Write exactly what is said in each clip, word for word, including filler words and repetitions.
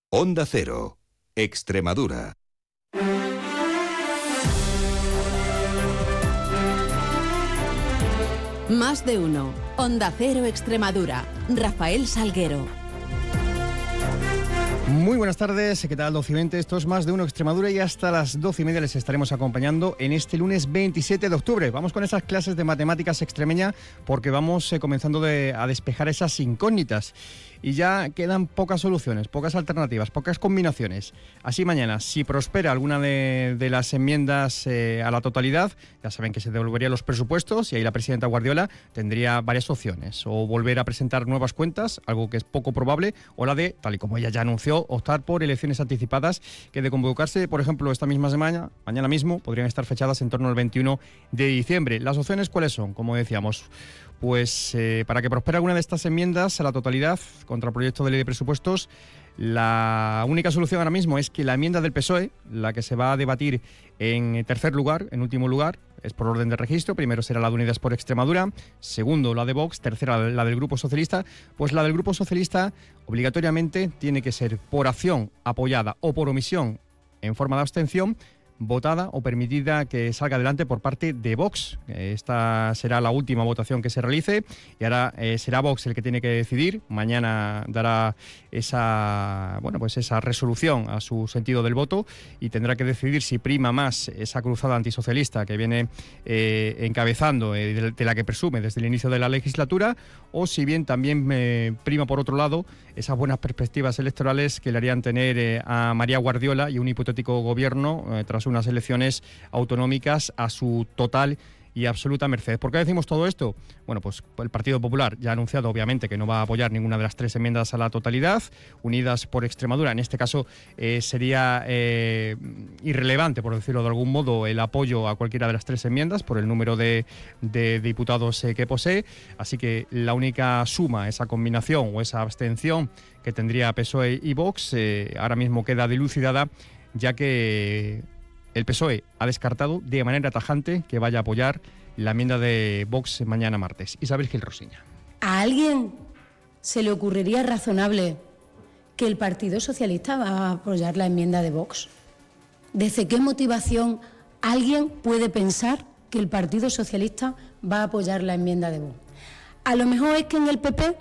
Onda Cero, Extremadura. Más de uno. Onda Cero Extremadura. Rafael Salguero. Muy buenas tardes, ¿qué tal, doce y veinte? Esto es Más de uno Extremadura y hasta las doce y media les estaremos acompañando en este lunes veintisiete de octubre. Vamos con esas clases de matemáticas extremeña porque vamos eh, comenzando de, a despejar esas incógnitas. Y ya quedan pocas soluciones, pocas alternativas, pocas combinaciones. Así mañana, si prospera alguna de, de las enmiendas eh, a la totalidad, ya saben que se devolverían los presupuestos y ahí la presidenta Guardiola tendría varias opciones. O volver a presentar nuevas cuentas, algo que es poco probable, o la de, tal y como ella ya anunció, optar por elecciones anticipadas que de convocarse, por ejemplo, esta misma semana, mañana mismo, podrían estar fechadas en torno al veintiuno de diciembre. ¿Las opciones cuáles son? Como decíamos, pues eh, para que prospere alguna de estas enmiendas a la totalidad contra el proyecto de ley de presupuestos, la única solución ahora mismo es que la enmienda del P S O E, la que se va a debatir en tercer lugar, en último lugar, es por orden de registro. Primero será la de Unidas por Extremadura, segundo la de Vox, tercera la del Grupo Socialista. Pues la del Grupo Socialista obligatoriamente tiene que ser por acción apoyada o por omisión en forma de abstención, votada o permitida que salga adelante por parte de Vox. Esta será la última votación que se realice y ahora eh, será Vox el que tiene que decidir. Mañana dará esa, bueno, pues esa resolución a su sentido del voto y tendrá que decidir si prima más esa cruzada antisocialista que viene eh, encabezando, eh, de, de la que presume desde el inicio de la legislatura, o si bien también eh, prima por otro lado esas buenas perspectivas electorales que le harían tener eh, a María Guardiola y un hipotético gobierno eh, tras unas elecciones autonómicas a su total y absoluta merced. ¿Por qué decimos todo esto? Bueno, pues el Partido Popular ya ha anunciado obviamente que no va a apoyar ninguna de las tres enmiendas a la totalidad. Unidas por Extremadura, en este caso eh, sería eh, irrelevante, por decirlo de algún modo, el apoyo a cualquiera de las tres enmiendas por el número de, de diputados eh, que posee. Así que la única suma, esa combinación o esa abstención que tendría P S O E y Vox, eh, ahora mismo queda dilucidada, ya que el P S O E ha descartado de manera tajante que vaya a apoyar la enmienda de Vox mañana martes. Isabel Gil Rosiña. ¿A alguien se le ocurriría razonable que el Partido Socialista va a apoyar la enmienda de Vox? ¿Desde qué motivación alguien puede pensar que el Partido Socialista va a apoyar la enmienda de Vox? A lo mejor es que en el P P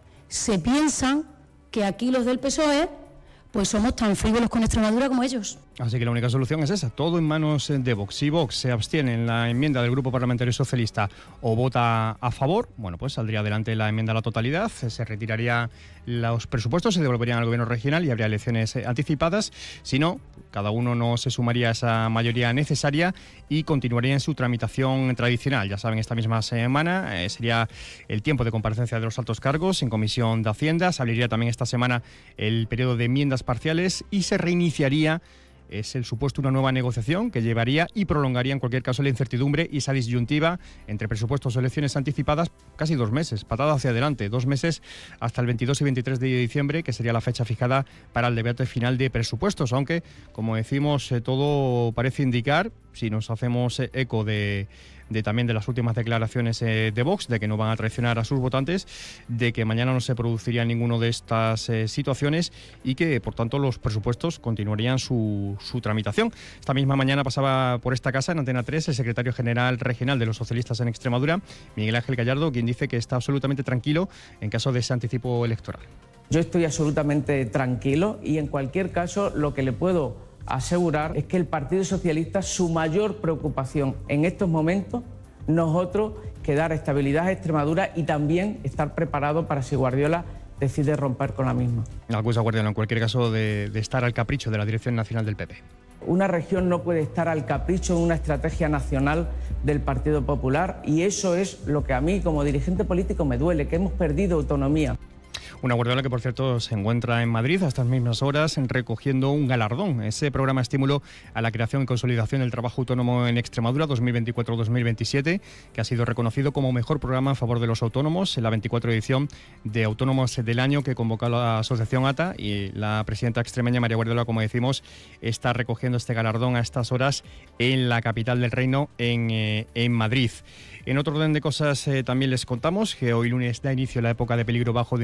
se piensan que aquí los del P S O E pues somos tan frívolos con Extremadura como ellos. Así que la única solución es esa, todo en manos de Vox. Si Vox se abstiene en la enmienda del Grupo Parlamentario Socialista o vota a favor, bueno, pues saldría adelante la enmienda a la totalidad, se retiraría los presupuestos, se devolverían al gobierno regional y habría elecciones anticipadas. Si no, cada uno no se sumaría a esa mayoría necesaria y continuaría en su tramitación tradicional. Ya saben, esta misma semana eh, sería el tiempo de comparecencia de los altos cargos en Comisión de Hacienda. Se abriría también esta semana el periodo de enmiendas parciales y se reiniciaría, es el supuesto, una nueva negociación que llevaría y prolongaría en cualquier caso la incertidumbre y esa disyuntiva entre presupuestos o elecciones anticipadas casi dos meses, patada hacia adelante, dos meses hasta el veintidós y veintitrés de diciembre, que sería la fecha fijada para el debate final de presupuestos, aunque, como decimos, eh, todo parece indicar, si nos hacemos eh, eco de... de también de las últimas declaraciones eh, de Vox, de que no van a traicionar a sus votantes, de que mañana no se produciría ninguna de estas eh, situaciones y que, por tanto, los presupuestos continuarían su, su tramitación. Esta misma mañana pasaba por esta casa, en Antena tres, el secretario general regional de los socialistas en Extremadura, Miguel Ángel Gallardo, quien dice que está absolutamente tranquilo en caso de ese anticipo electoral. Yo estoy absolutamente tranquilo y, en cualquier caso, lo que le puedo asegurar es que el Partido Socialista, su mayor preocupación en estos momentos, nosotros, que dar estabilidad a Extremadura y también estar preparado para si Guardiola decide romper con la misma. La acusa Guardiola, en cualquier caso, de, de estar al capricho de la dirección nacional del P P. Una región no puede estar al capricho de una estrategia nacional del Partido Popular y eso es lo que a mí, como dirigente político, me duele, que hemos perdido autonomía. Una Guardiola que, por cierto, se encuentra en Madrid a estas mismas horas recogiendo un galardón, ese programa estímulo a la creación y consolidación del trabajo autónomo en Extremadura dos mil veinticuatro dos mil veintisiete, que ha sido reconocido como mejor programa en favor de los autónomos en la veinticuatro edición de Autónomos del Año que convocó la Asociación A T A, y la presidenta extremeña María Guardiola, como decimos, está recogiendo este galardón a estas horas en la capital del reino, en, eh, en Madrid. En otro orden de cosas, eh, también les contamos que hoy lunes da inicio la época de peligro bajo de incendios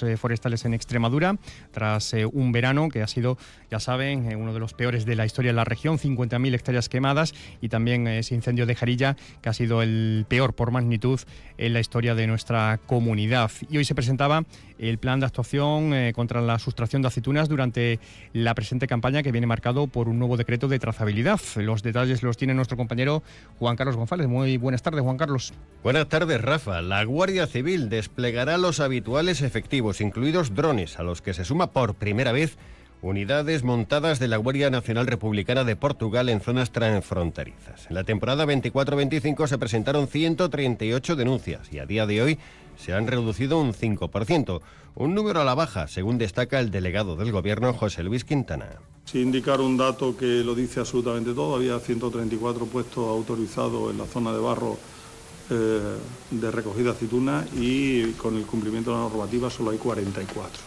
incendios eh, forestales en Extremadura, tras eh, un verano que ha sido, ya saben, eh, uno de los peores de la historia de la región, cincuenta mil hectáreas quemadas, y también eh, ese incendio de Jarilla, que ha sido el peor por magnitud en la historia de nuestra comunidad. Y hoy se presentaba el plan de actuación eh, contra la sustracción de aceitunas durante la presente campaña, que viene marcado por un nuevo decreto de trazabilidad. Los detalles los tiene nuestro compañero Juan Carlos González. Muy buenas tardes, Juan Carlos. Buenas tardes, Rafa. La Guardia Civil desplegará los habituales efectivos, incluidos drones, a los que se suma por primera vez unidades montadas de la Guardia Nacional Republicana de Portugal en zonas transfronterizas. En la temporada veinticuatro veinticinco se presentaron ciento treinta y ocho denuncias y a día de hoy se han reducido un cinco por ciento, un número a la baja, según destaca el delegado del Gobierno, José Luis Quintana. Sin indicar un dato que lo dice absolutamente todo, había ciento treinta y cuatro puestos autorizados en la zona de barro eh, de recogida de aceituna, y con el cumplimiento de la normativa solo hay cuarenta y cuatro.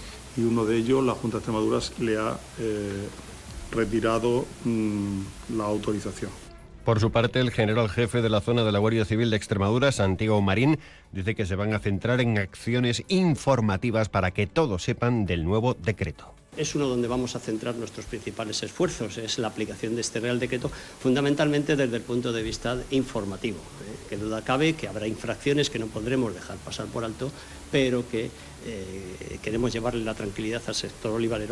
Y uno de ellos, la Junta de Extremadura, le ha eh, retirado mmm, la autorización. Por su parte, el general jefe de la zona de la Guardia Civil de Extremadura, Santiago Marín, dice que se van a centrar en acciones informativas para que todos sepan del nuevo decreto. Es uno donde vamos a centrar nuestros principales esfuerzos, es la aplicación de este Real Decreto, fundamentalmente desde el punto de vista informativo. ¿eh? Que duda cabe que habrá infracciones que no podremos dejar pasar por alto, pero que eh, queremos llevarle la tranquilidad al sector olivarero,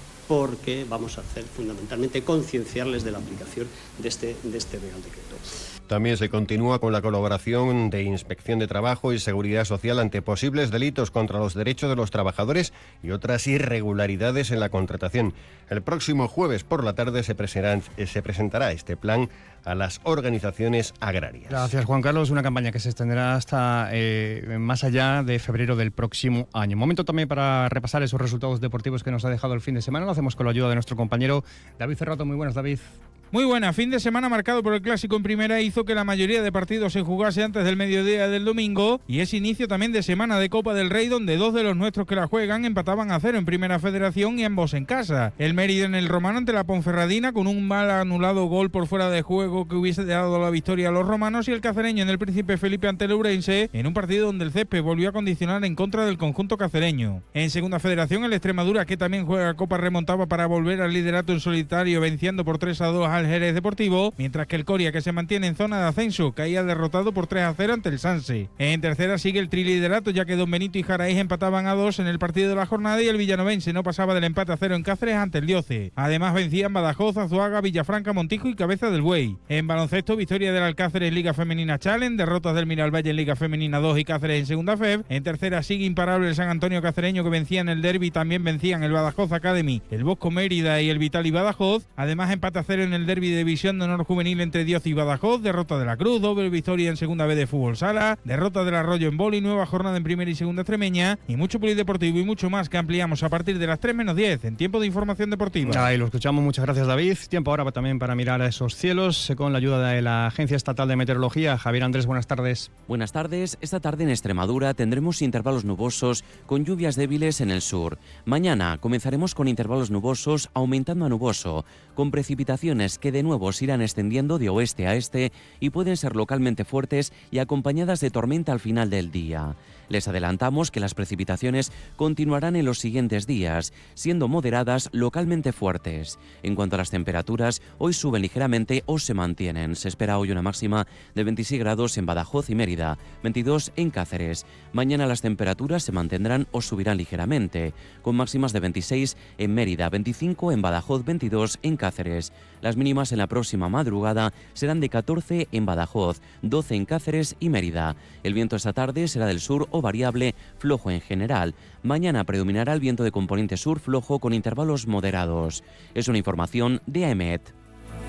porque vamos a hacer fundamentalmente concienciarles de la aplicación de este, de este Real Decreto. También se continúa con la colaboración de Inspección de Trabajo y Seguridad Social ante posibles delitos contra los derechos de los trabajadores y otras irregularidades en la contratación. El próximo jueves por la tarde se presentará, se presentará este plan a las organizaciones agrarias. Gracias, Juan Carlos. Una campaña que se extenderá hasta eh, más allá de febrero del próximo año. Momento también para repasar esos resultados deportivos que nos ha dejado el fin de semana. Lo hacemos con la ayuda de nuestro compañero David Cerrato. Muy buenas, David. Muy buena, fin de semana marcado por el Clásico en Primera hizo que la mayoría de partidos se jugase antes del mediodía del domingo, y es inicio también de semana de Copa del Rey, donde dos de los nuestros que la juegan empataban a cero en Primera Federación y ambos en casa. El Mérida en el Romano ante la Ponferradina con un mal anulado gol por fuera de juego que hubiese dado la victoria a los romanos, y el cacereño en el Príncipe Felipe ante el Ourense en un partido donde el césped volvió a condicionar en contra del conjunto cacereño. En Segunda Federación el Extremadura, que también juega Copa, remontaba para volver al liderato en solitario, venciendo por tres a dos al Jerez Deportivo, mientras que el Coria, que se mantiene en zona de ascenso, caía derrotado por tres a cero ante el Sanse. En tercera sigue el triliderato, ya que Don Benito y Jaraíz empataban a dos en el partido de la jornada, y el villanovense no pasaba del empate a cero en Cáceres ante el Dioce. Además vencían Badajoz, Azuaga, Villafranca, Montijo y Cabeza del Buey. En baloncesto, victoria del Alcáceres en Liga Femenina Challenge, derrotas del Miralvalle en Liga Femenina dos y Cáceres en Segunda F E B. En tercera sigue imparable el San Antonio Cacereño, que vencía en el derbi, también vencían el Badajoz Academy, el Bosco Mérida y el Vitali Badajoz. Además empate a cero en el derbi de División de Honor Juvenil entre Dios y Badajoz, derrota de la Cruz, doble victoria en Segunda B de Fútbol Sala, derrota del Arroyo en Boli, nueva jornada en Primera y Segunda Extremeña, y mucho polideportivo y mucho más que ampliamos a partir de las tres menos diez en Tiempo de Información Deportiva. Ahí lo escuchamos, muchas gracias, David. Tiempo ahora también para mirar a esos cielos con la ayuda de la Agencia Estatal de Meteorología. Javier Andrés, buenas tardes. Buenas tardes. Esta tarde en Extremadura tendremos intervalos nubosos con lluvias débiles en el sur. Mañana comenzaremos con intervalos nubosos aumentando a nuboso, con precipitaciones que de nuevo se irán extendiendo de oeste a este y pueden ser localmente fuertes y acompañadas de tormenta al final del día. Les adelantamos que las precipitaciones continuarán en los siguientes días, siendo moderadas localmente fuertes. En cuanto a las temperaturas, hoy suben ligeramente o se mantienen. Se espera hoy una máxima de veintiséis grados en Badajoz y Mérida, veintidós en Cáceres. Mañana las temperaturas se mantendrán o subirán ligeramente, con máximas de veintiséis en Mérida, veinticinco en Badajoz, veintidós en Cáceres. Las mínimas en la próxima madrugada serán de catorce en Badajoz, doce en Cáceres y Mérida. El viento esta tarde será del sur o variable, flojo en general. Mañana predominará el viento de componente sur flojo con intervalos moderados. Es una información de A E M E T.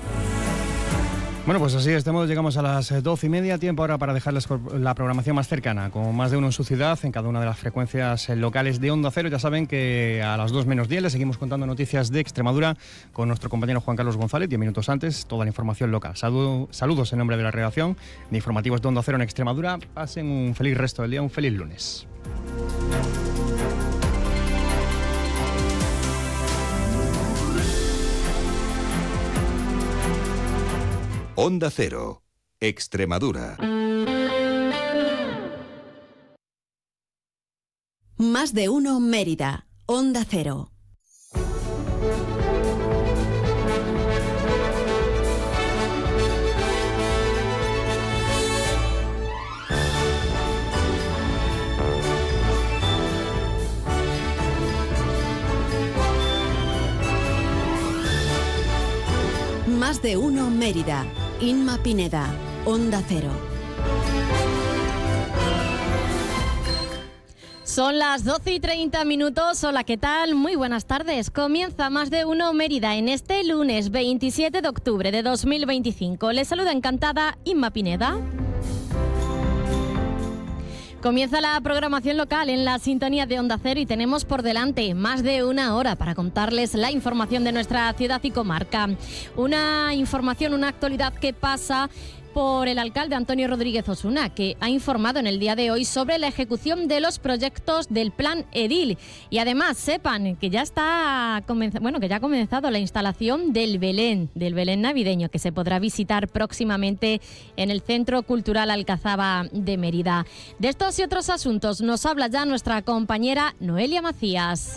Bueno, pues así estamos, llegamos a las doce y media, tiempo ahora para dejarles la programación más cercana, con más de uno en su ciudad, en cada una de las frecuencias locales de Onda Cero. Ya saben que a las dos menos diez les seguimos contando noticias de Extremadura con nuestro compañero Juan Carlos González, diez minutos antes, toda la información local. Saludo, saludos en nombre de la redacción de informativos de Onda Cero en Extremadura. Pasen un feliz resto del día, un feliz lunes. Onda Cero, Extremadura. Más de uno Mérida, Onda Cero. Más de uno Mérida, Inma Pineda, Onda Cero. Son las doce y treinta minutos. Hola, ¿qué tal? Muy buenas tardes. Comienza Más de uno Mérida en este lunes veintisiete de octubre de dos mil veinticinco. Les saluda encantada Inma Pineda. Comienza la programación local en la sintonía de Onda Cero y tenemos por delante más de una hora para contarles la información de nuestra ciudad y comarca. Una información, una actualidad que pasa por el alcalde Antonio Rodríguez Osuna, que ha informado en el día de hoy sobre la ejecución de los proyectos del Plan Edil. Y además sepan que ya está bueno, que ya ha comenzado la instalación del Belén, del Belén navideño, que se podrá visitar próximamente en el Centro Cultural Alcazaba de Mérida. De estos y otros asuntos nos habla ya nuestra compañera Noelia Macías.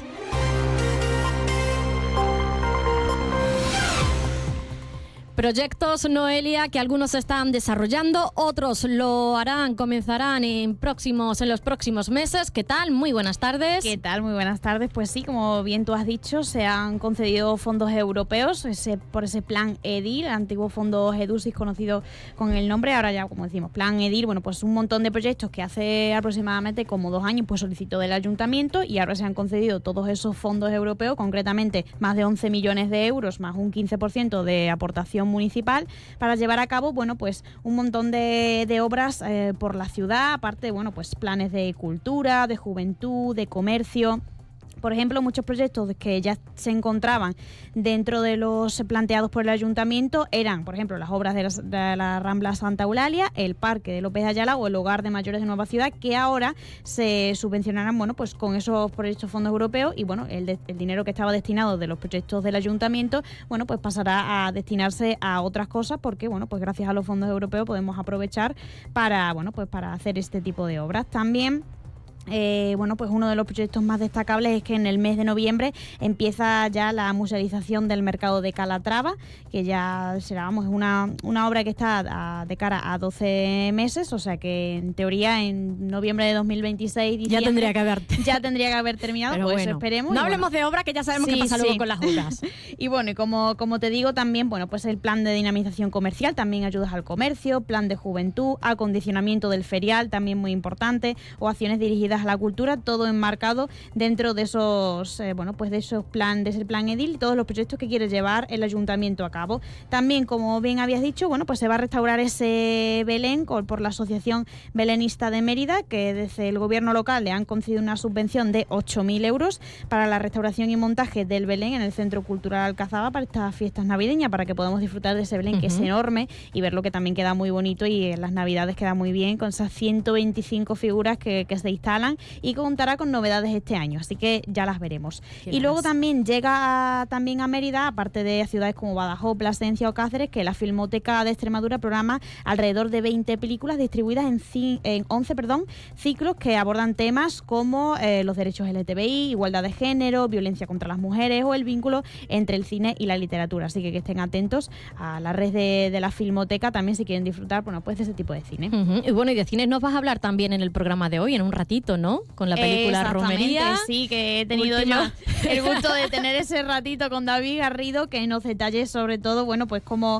Proyectos, Noelia, que algunos están desarrollando, otros lo harán, comenzarán en próximos, en los próximos meses. ¿Qué tal? Muy buenas tardes. ¿Qué tal? Muy buenas tardes. Pues sí, como bien tú has dicho, se han concedido fondos europeos ese, por ese Plan Edil, antiguo fondo EDUSIS conocido con el nombre, ahora ya, como decimos, Plan Edil. Bueno, pues un montón de proyectos que hace aproximadamente como dos años pues solicitó del ayuntamiento y ahora se han concedido todos esos fondos europeos, concretamente más de once millones de euros, más un quince por ciento de aportación municipal para llevar a cabo, bueno, pues un montón de, de obras eh, por la ciudad, aparte, bueno, pues planes de cultura, de juventud, de comercio. Por ejemplo, muchos proyectos que ya se encontraban dentro de los planteados por el ayuntamiento eran, por ejemplo, las obras de la, de la Rambla Santa Eulalia, el Parque de López de Ayala o el Hogar de Mayores de Nueva Ciudad, que ahora se subvencionarán, bueno, pues con esos proyectos fondos europeos y, bueno, el, de, el dinero que estaba destinado de los proyectos del ayuntamiento, bueno, pues pasará a destinarse a otras cosas porque, bueno, pues gracias a los fondos europeos podemos aprovechar para, bueno, pues para hacer este tipo de obras. También Eh, bueno, pues uno de los proyectos más destacables es que en el mes de noviembre empieza ya la musealización del mercado de Calatrava, que ya será, vamos, una, una obra que está a, de cara a doce meses, o sea que en teoría en noviembre de dos mil veintiséis ya tendría que haber ya tendría que haber terminado, pero pues bueno, esperemos. No y hablemos bueno, de obra, que ya sabemos sí, qué pasa sí. luego con las obras. Y bueno, y como, como te digo también, bueno, pues el plan de dinamización comercial, también ayudas al comercio, plan de juventud, acondicionamiento del ferial, también muy importante, o acciones dirigidas a la cultura, todo todo enmarcado dentro de esos eh, bueno pues de esos plan de ese plan Edil y todos los proyectos que quiere llevar el ayuntamiento a cabo. También, como bien habías dicho, bueno pues se va a restaurar ese Belén por la Asociación Belenista de Mérida, que desde el gobierno local le han concedido una subvención de ocho mil euros para la restauración y montaje del Belén en el Centro Cultural Alcazaba para estas fiestas navideñas, para que podamos disfrutar de ese Belén, uh-huh, que es enorme, y verlo, que también queda muy bonito y en las navidades queda muy bien con esas ciento veinticinco figuras que, que se instalan, y contará con novedades este año, así que ya las veremos. Qué y luego más. También llega a, también a Mérida, aparte de ciudades como Badajoz, Plasencia o Cáceres, que la Filmoteca de Extremadura programa alrededor de veinte películas distribuidas en, ci, en once perdón, ciclos que abordan temas como eh, los derechos L G T B I, igualdad de género, violencia contra las mujeres o el vínculo entre el cine y la literatura. Así que que estén atentos a la red de, de la Filmoteca también si quieren disfrutar, bueno, pues de ese tipo de cine. Uh-huh. Y bueno, y de cines nos vas a hablar también en el programa de hoy, en un ratito, ¿no? Con la película Romería. Sí, que he tenido Última. yo el gusto de tener ese ratito con David Garrido, que nos detalle sobre todo, bueno, pues como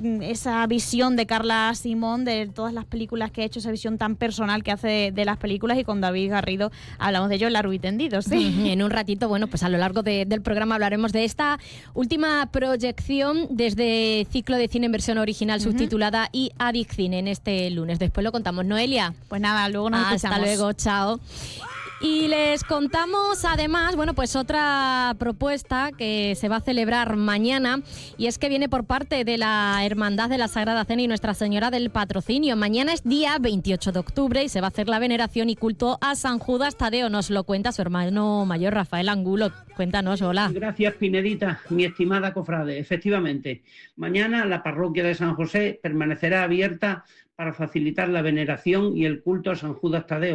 esa visión de Carla Simón de todas las películas que ha hecho, esa visión tan personal que hace de, de las películas, y con David Garrido hablamos de ello largo y tendido, sí. En un ratito, bueno, pues a lo largo de, del programa hablaremos de esta última proyección desde ciclo de cine en versión original, uh-huh, subtitulada y Adiccine en este lunes. Después lo contamos. Noelia. Pues nada, luego nos Hasta escuchamos. luego, chao. Y les contamos además, bueno, pues otra propuesta que se va a celebrar mañana, y es que viene por parte de la Hermandad de la Sagrada Cena y Nuestra Señora del Patrocinio. Mañana es día veintiocho de octubre y se va a hacer la veneración y culto a San Judas Tadeo. Nos lo cuenta su hermano mayor, Rafael Angulo. Cuéntanos, hola. Gracias, Pinedita, mi estimada cofrade. Efectivamente, mañana la parroquia de San José permanecerá abierta para facilitar la veneración y el culto a San Judas Tadeo,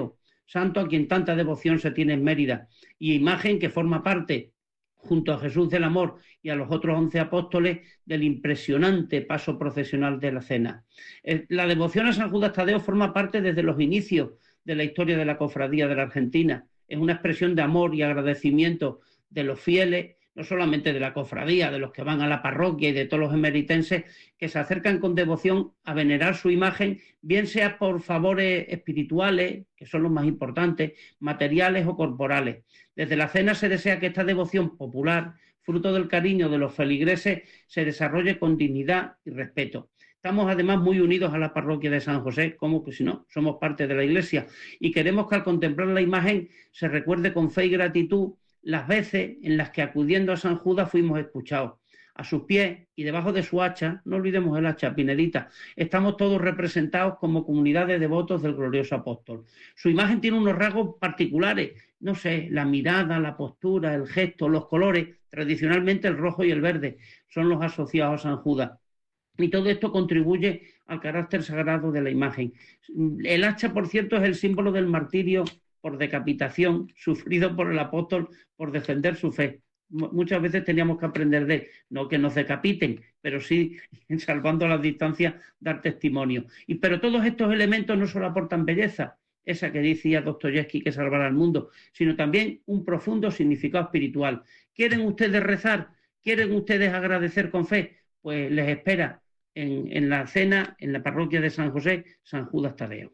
santo a quien tanta devoción se tiene en Mérida, y imagen que forma parte, junto a Jesús del Amor y a los otros once apóstoles, del impresionante paso procesional de la cena. La devoción a San Judas Tadeo forma parte desde los inicios de la historia de la cofradía de la Argentina. Es una expresión de amor y agradecimiento de los fieles, no solamente de la cofradía, de los que van a la parroquia y de todos los emeritenses que se acercan con devoción a venerar su imagen, bien sea por favores espirituales, que son los más importantes, materiales o corporales. Desde la cena se desea que esta devoción popular, fruto del cariño de los feligreses, se desarrolle con dignidad y respeto. Estamos además muy unidos a la parroquia de San José, como que si no, somos parte de la Iglesia, y queremos que al contemplar la imagen se recuerde con fe y gratitud las veces en las que acudiendo a San Judas fuimos escuchados. A sus pies y debajo de su hacha, no olvidemos el hacha, Pinedita, estamos todos representados como comunidad de devotos del glorioso apóstol. Su imagen tiene unos rasgos particulares, no sé, la mirada, la postura, el gesto, los colores, tradicionalmente el rojo y el verde, son los asociados a San Judas. Y todo esto contribuye al carácter sagrado de la imagen. El hacha, por cierto, es el símbolo del martirio por decapitación sufrido por el apóstol por defender su fe. Muchas veces teníamos que aprender de él, no que nos decapiten, pero sí, salvando las distancias, dar testimonio. Y, pero todos estos elementos no solo aportan belleza, esa que decía Dostoyevsky que salvará al mundo, sino también un profundo significado espiritual. ¿Quieren ustedes rezar? ¿Quieren ustedes agradecer con fe? Pues les espera en, en la cena, en la parroquia de San José, San Judas Tadeo.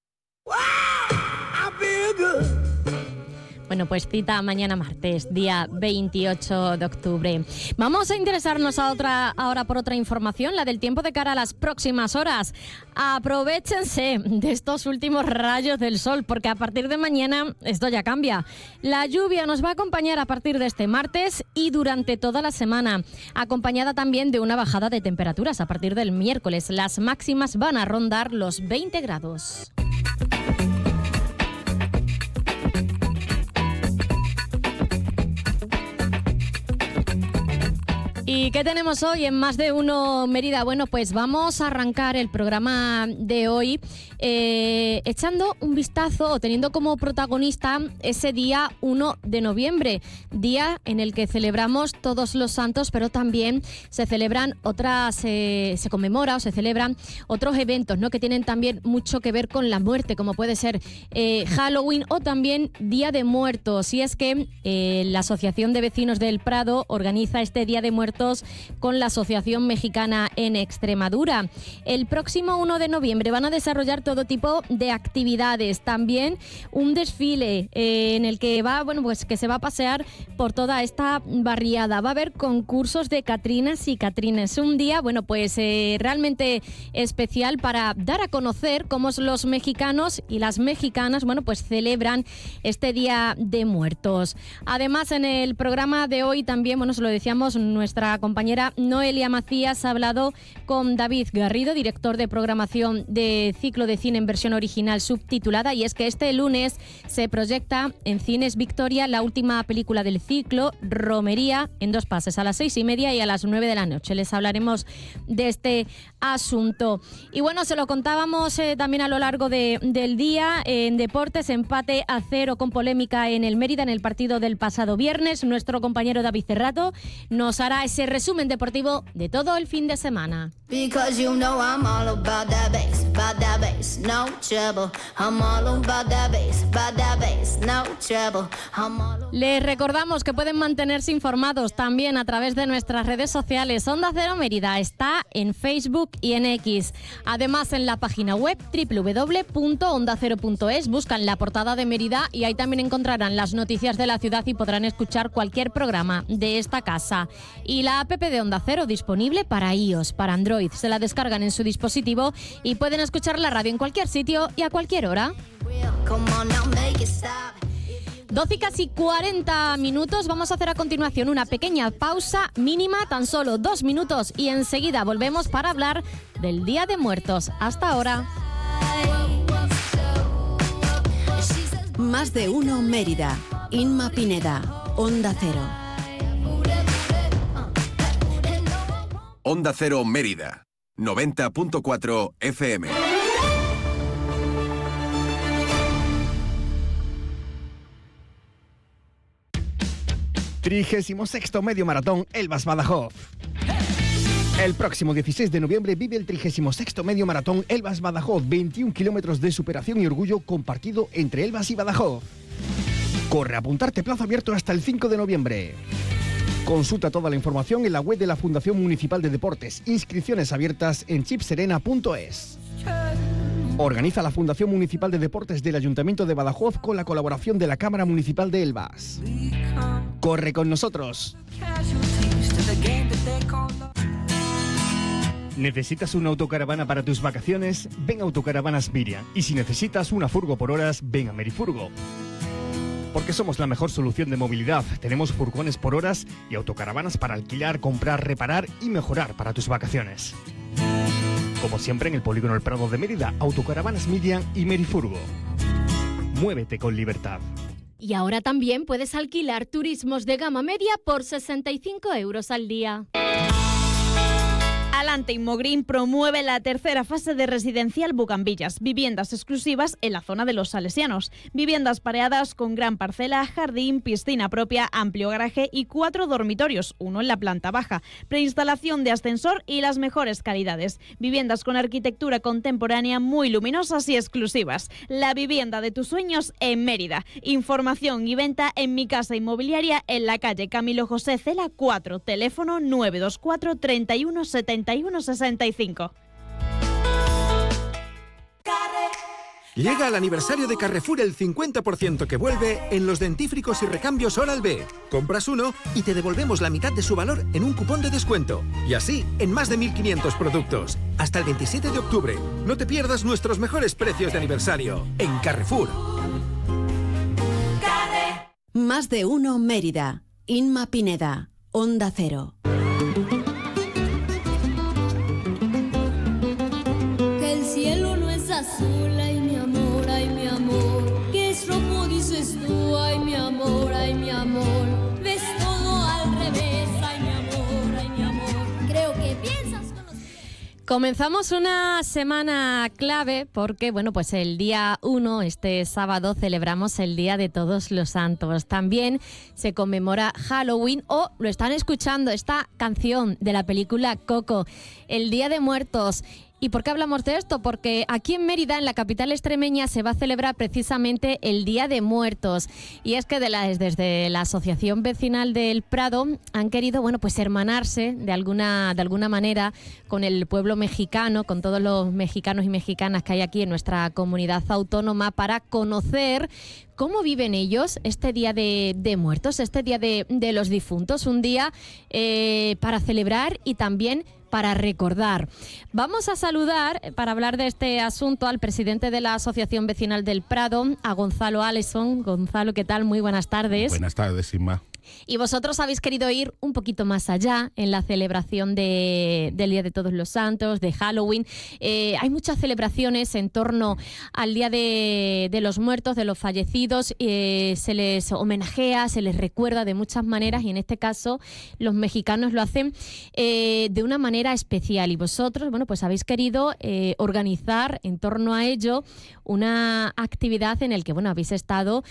Bueno, pues cita mañana martes, día veintiocho de octubre. Vamos a interesarnos a otra, ahora por otra información, la del tiempo de cara a las próximas horas. Aprovéchense de estos últimos rayos del sol, porque a partir de mañana esto ya cambia. La lluvia nos va a acompañar a partir de este martes y durante toda la semana, acompañada también de una bajada de temperaturas a partir del miércoles. Las máximas van a rondar los veinte grados. ¿Y qué tenemos hoy en Más de Uno Mérida? Bueno, pues vamos a arrancar el programa de hoy eh, echando un vistazo o teniendo como protagonista ese día uno de noviembre, día en el que celebramos todos los santos, pero también se celebran otras, eh, se conmemora o se celebran otros eventos, ¿no?, que tienen también mucho que ver con la muerte, como puede ser eh, Halloween o también Día de Muertos. Y es que eh, la Asociación de Vecinos del Prado organiza este Día de Muertos con la Asociación Mexicana en Extremadura. El próximo uno de noviembre van a desarrollar todo tipo de actividades, también un desfile eh, en el que va, bueno, pues que se va a pasear por toda esta barriada. Va a haber concursos de catrinas y catrines. Un día, bueno, pues eh, realmente especial para dar a conocer cómo los mexicanos y las mexicanas, bueno, pues celebran este Día de Muertos. Además, en el programa de hoy también, bueno, se lo decíamos, nuestra compañera Noelia Macías ha hablado con David Garrido, director de programación de Ciclo de Cine en versión original subtitulada, y es que este lunes se proyecta en Cines Victoria la última película del ciclo, Romería, en dos pases, a las seis y media y a las nueve de la noche. Les hablaremos de este asunto. Y bueno, se lo contábamos eh, también a lo largo de, del día. En deportes, empate a cero con polémica en el Mérida en el partido del pasado viernes. Nuestro compañero David Cerrato nos hará ese resumen deportivo de todo el fin de semana. Les recordamos que pueden mantenerse informados también a través de nuestras redes sociales. Onda Cero Mérida está en Facebook y en X. Además, en la página web doble u doble u doble u punto onda cero punto es buscan la portada de Mérida y ahí también encontrarán las noticias de la ciudad y podrán escuchar cualquier programa de esta casa. Y la app de Onda Cero disponible para iOS, para Android. Se la descargan en su dispositivo y pueden escuchar la radio en cualquier sitio y a cualquier hora. doce y casi cuarenta minutos. Vamos a hacer a continuación una pequeña pausa mínima, tan solo dos minutos, y enseguida volvemos para hablar del Día de Muertos. Hasta ahora. Más de Uno Mérida. Inma Pineda, Onda Cero. Onda Cero Mérida, noventa punto cuatro F M. trigésimo sexto Medio Maratón Elvas Badajoz. El próximo dieciséis de noviembre vive el trigésimo sexto Medio Maratón Elvas Badajoz, veintiún kilómetros de superación y orgullo compartido entre Elvas y Badajoz. Corre a apuntarte, plazo abierto hasta el cinco de noviembre. Consulta toda la información en la web de la Fundación Municipal de Deportes. Inscripciones abiertas en chipserena punto es. Organiza la Fundación Municipal de Deportes del Ayuntamiento de Badajoz con la colaboración de la Cámara Municipal de Elvas. ¡Corre con nosotros! ¿Necesitas una autocaravana para tus vacaciones? Ven a Autocaravanas Miriam. Y si necesitas una furgo por horas, ven a Merifurgo. Porque somos la mejor solución de movilidad. Tenemos furgones por horas y autocaravanas para alquilar, comprar, reparar y mejorar para tus vacaciones. Como siempre en el Polígono El Prado de Mérida, Autocaravanas Miriam y Merifurgo. Muévete con libertad. Y ahora también puedes alquilar turismos de gama media por sesenta y cinco euros al día. Alante Inmogreen promueve la tercera fase de Residencial Bugambillas, viviendas exclusivas en la zona de los Salesianos. Viviendas pareadas con gran parcela, jardín, piscina propia, amplio garaje y cuatro dormitorios, uno en la planta baja, preinstalación de ascensor y las mejores calidades. Viviendas con arquitectura contemporánea muy luminosas y exclusivas. La vivienda de tus sueños en Mérida. Información y venta en Mi Casa Inmobiliaria en la calle Camilo José Cela cuatro, teléfono nueve dos cuatro, treinta y uno, setenta y uno, sesenta y cinco. Llega el aniversario de Carrefour el cincuenta por ciento que vuelve en los dentífricos y recambios Oral-B. Compras uno y te devolvemos la mitad de su valor en un cupón de descuento. Y así, en más de mil quinientos productos. Hasta el veintisiete de octubre. No te pierdas nuestros mejores precios de aniversario. En Carrefour. Más de uno Mérida. Inma Pineda. Onda Cero. Que el cielo no es azul, ay mi amor, ay mi amor. Que es rojo, dices tú, ay mi amor, ay mi amor. Ves todo al revés, ay mi amor, ay mi amor. Creo que piensas con los... Comenzamos una semana clave porque, bueno, pues el día uno, este sábado, celebramos el Día de Todos los Santos. También se conmemora Halloween o lo están escuchando, esta canción de la película Coco, el Día de Muertos. ¿Y por qué hablamos de esto? Porque aquí en Mérida, en la capital extremeña, se va a celebrar precisamente el Día de Muertos. Y es que de la, desde la Asociación Vecinal del Prado han querido, bueno, pues hermanarse de alguna, de alguna manera con el pueblo mexicano, con todos los mexicanos y mexicanas que hay aquí en nuestra comunidad autónoma, para conocer cómo viven ellos este Día de, de Muertos, este Día de, de los Difuntos, un día eh, para celebrar y también para recordar. Vamos a saludar, para hablar de este asunto, al presidente de la Asociación Vecinal del Prado, a Gonzalo Aleson. Gonzalo, ¿qué tal? Muy buenas tardes. Buenas tardes, Inma. Y vosotros habéis querido ir un poquito más allá en la celebración de, del Día de Todos los Santos, de Halloween. Eh, hay muchas celebraciones en torno al Día de, de los Muertos, de los fallecidos. Eh, se les homenajea, se les recuerda de muchas maneras y en este caso los mexicanos lo hacen eh, de una manera especial. Y vosotros, bueno, pues habéis querido eh, organizar en torno a ello una actividad en la que, bueno, habéis estado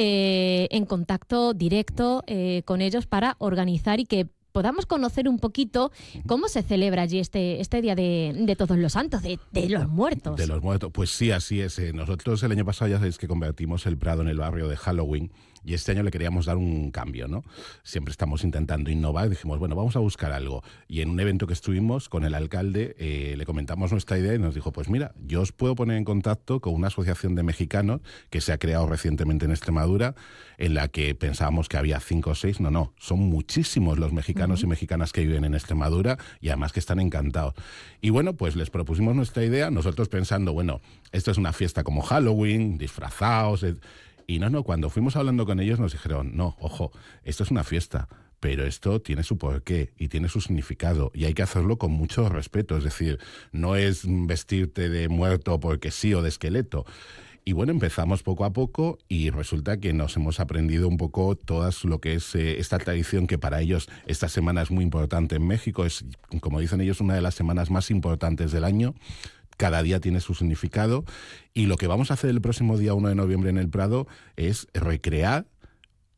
eh, en contacto directo eh, con ellos para organizar y que podamos conocer un poquito cómo se celebra allí este, este Día de, de Todos los Santos, de, de los muertos. De los muertos, pues sí, así es. Nosotros el año pasado ya sabéis que convertimos el Prado en el barrio de Halloween y este año le queríamos dar un cambio, ¿no? Siempre estamos intentando innovar y dijimos, bueno, vamos a buscar algo. Y en un evento que estuvimos con el alcalde eh, le comentamos nuestra idea y nos dijo, pues mira, yo os puedo poner en contacto con una asociación de mexicanos que se ha creado recientemente en Extremadura, en la que pensábamos que había cinco o seis. No, no, son muchísimos los mexicanos uh-huh. y mexicanas que viven en Extremadura y además que están encantados. Y bueno, pues les propusimos nuestra idea, nosotros pensando, bueno, esto es una fiesta como Halloween, disfrazados... Eh, Y no, no, cuando fuimos hablando con ellos nos dijeron, no, ojo, esto es una fiesta, pero esto tiene su porqué y tiene su significado y hay que hacerlo con mucho respeto. Es decir, no es vestirte de muerto porque sí o de esqueleto. Y bueno, empezamos poco a poco y resulta que nos hemos aprendido un poco todas lo que es eh, esta tradición que para ellos esta semana es muy importante en México. Es, como dicen ellos, una de las semanas más importantes del año. Cada día tiene su significado y lo que vamos a hacer el próximo día uno de noviembre en el Prado es recrear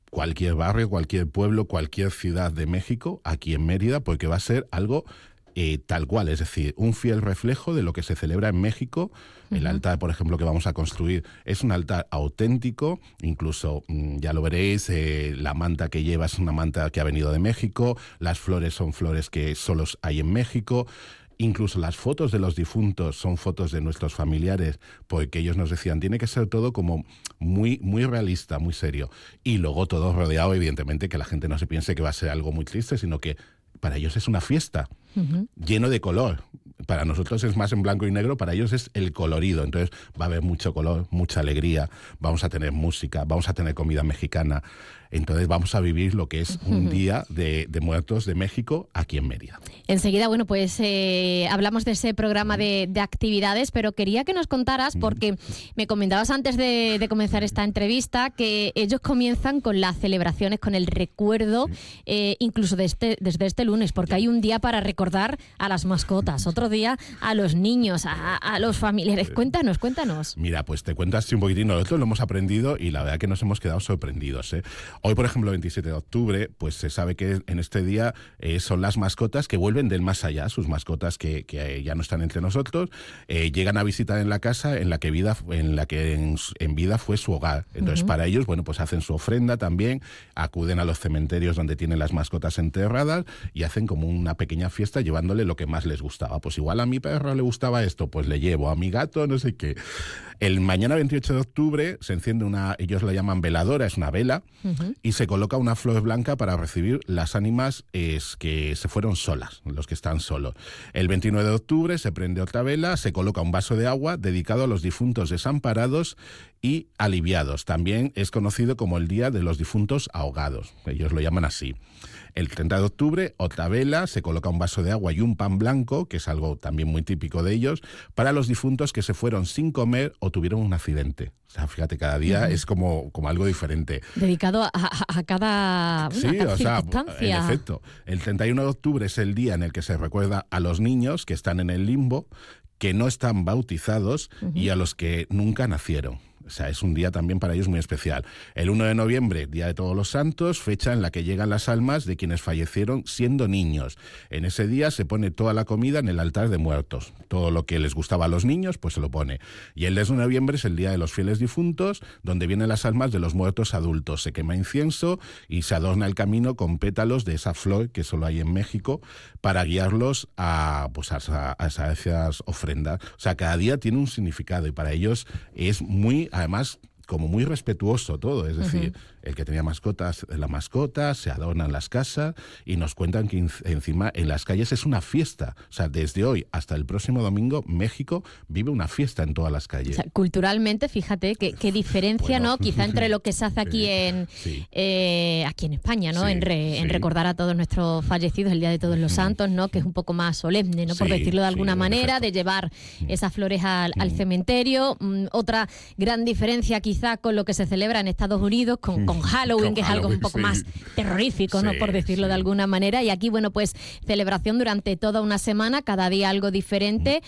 cualquier barrio, cualquier pueblo, cualquier ciudad de México, aquí en Mérida, porque va a ser algo eh, tal cual, es decir, un fiel reflejo de lo que se celebra en México. Uh-huh. El altar, por ejemplo, que vamos a construir es un altar auténtico, incluso, ya lo veréis, eh, la manta que lleva es una manta que ha venido de México, las flores son flores que solo hay en México. Incluso las fotos de los difuntos son fotos de nuestros familiares, porque ellos nos decían, tiene que ser todo como muy, muy realista, muy serio. Y luego todo rodeado, evidentemente, que la gente no se piense que va a ser algo muy triste, sino que para ellos es una fiesta, uh-huh. lleno de color. Para nosotros es más en blanco y negro, para ellos es el colorido. Entonces va a haber mucho color, mucha alegría, vamos a tener música, vamos a tener comida mexicana. Entonces vamos a vivir lo que es un día de, de muertos de México aquí en Mérida. Enseguida, bueno, pues eh, hablamos de ese programa de, de actividades, pero quería que nos contaras, porque me comentabas antes de, de comenzar esta entrevista que ellos comienzan con las celebraciones, con el recuerdo, eh, incluso de este, desde este lunes, porque hay un día para recordar a las mascotas, otro día a los niños, a, a los familiares. Cuéntanos, cuéntanos. Mira, pues te cuento así un poquitín. Nosotros lo hemos aprendido y la verdad que nos hemos quedado sorprendidos, ¿eh? Hoy, por ejemplo, veintisiete de octubre, pues se sabe que en este día eh, son las mascotas que vuelven del más allá, sus mascotas que, que ya no están entre nosotros, eh, llegan a visitar en la casa en la que vida, en la que en, en vida fue su hogar. Entonces, uh-huh. para ellos, bueno, pues hacen su ofrenda también, acuden a los cementerios donde tienen las mascotas enterradas y hacen como una pequeña fiesta llevándole lo que más les gustaba. Pues igual a mi perro le gustaba esto, pues le llevo, a mi gato no sé qué. El mañana veintiocho de octubre se enciende una, ellos la llaman veladora, es una vela, uh-huh. y se coloca una flor blanca para recibir las ánimas es, que se fueron solas, los que están solos. El veintinueve de octubre se prende otra vela, se coloca un vaso de agua dedicado a los difuntos desamparados y aliviados. También es conocido como el Día de los Difuntos Ahogados, ellos lo llaman así. El treinta de octubre, otra vela, se coloca un vaso de agua y un pan blanco, que es algo también muy típico de ellos, para los difuntos que se fueron sin comer o tuvieron un accidente. O sea, fíjate, cada día uh-huh. es como, como algo diferente. Dedicado a, a, a cada, sí, una, cada o sea, circunstancia. En efecto. El treinta y uno de octubre es el día en el que se recuerda a los niños que están en el limbo, que no están bautizados uh-huh. y a los que nunca nacieron. O sea, es un día también para ellos muy especial. El uno de noviembre, Día de Todos los Santos, fecha en la que llegan las almas de quienes fallecieron siendo niños. En ese día se pone toda la comida en el altar de muertos. Todo lo que les gustaba a los niños, pues se lo pone. Y el diez de noviembre es el Día de los Fieles Difuntos, donde vienen las almas de los muertos adultos. Se quema incienso y se adorna el camino con pétalos de esa flor que solo hay en México para guiarlos a, pues a, a esas ofrendas. O sea, cada día tiene un significado y para ellos es muy... Además, como muy respetuoso todo, es decir, uh-huh. el que tenía mascotas, la mascota, se adornan las casas y nos cuentan que encima en las calles es una fiesta. O sea, desde hoy hasta el próximo domingo, México vive una fiesta en todas las calles. O sea, culturalmente, fíjate qué, qué diferencia, bueno, ¿no? Quizá entre lo que se hace aquí en sí. eh, aquí en España, ¿no? Sí, en, re, sí. en recordar a todos nuestros fallecidos, el Día de Todos los Santos, ¿no? Que es un poco más solemne, ¿no? Por sí, decirlo de alguna sí, manera, de llevar esas flores al, al cementerio. Mm, otra gran diferencia quizá con lo que se celebra en Estados Unidos, con, con Halloween, con que es Halloween, algo un poco sí. más terrorífico, sí, ¿no? Por decirlo sí. de alguna manera. Y aquí, bueno, pues celebración durante toda una semana, cada día algo diferente.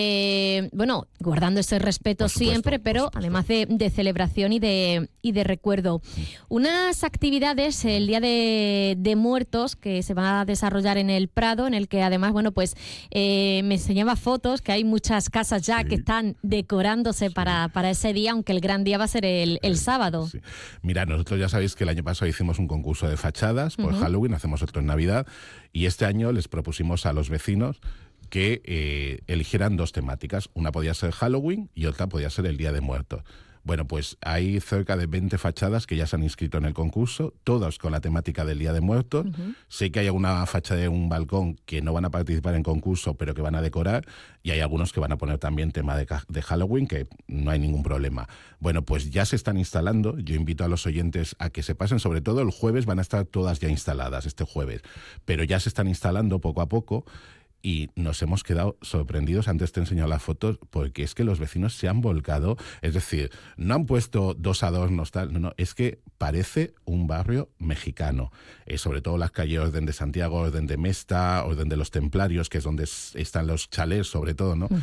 Eh, bueno, guardando ese respeto supuesto, siempre, pero además de, de celebración y de, y de recuerdo. Unas actividades, el Día de, de Muertos, que se va a desarrollar en el Prado, en el que además, bueno, pues eh, me enseñaba fotos, que hay muchas casas ya sí. que están decorándose sí. para, para ese día, aunque el gran día va a ser el, el sábado. Sí. Mira, nosotros ya sabéis que el año pasado hicimos un concurso de fachadas por uh-huh. Halloween, hacemos otro en Navidad, y este año les propusimos a los vecinos que eh, eligieran dos temáticas. Una podía ser Halloween y otra podía ser el Día de Muertos. Bueno, pues hay cerca de veinte fachadas que ya se han inscrito en el concurso, todas con la temática del Día de Muertos. Uh-huh. Sé que hay alguna fachada de un balcón que no van a participar en concurso, pero que van a decorar, y hay algunos que van a poner también tema de, de Halloween, que no hay ningún problema. Bueno, pues ya se están instalando. Yo invito a los oyentes a que se pasen, sobre todo el jueves van a estar todas ya instaladas, este jueves, pero ya se están instalando poco a poco. Y nos hemos quedado sorprendidos, antes te he enseñado las fotos, porque es que los vecinos se han volcado, es decir, no han puesto dos adornos, tal, no, no, es que parece un barrio mexicano, eh, sobre todo las calles Orden de Santiago, Orden de Mesta, Orden de los Templarios, que es donde están los chalés, sobre todo, ¿no? Uh-huh.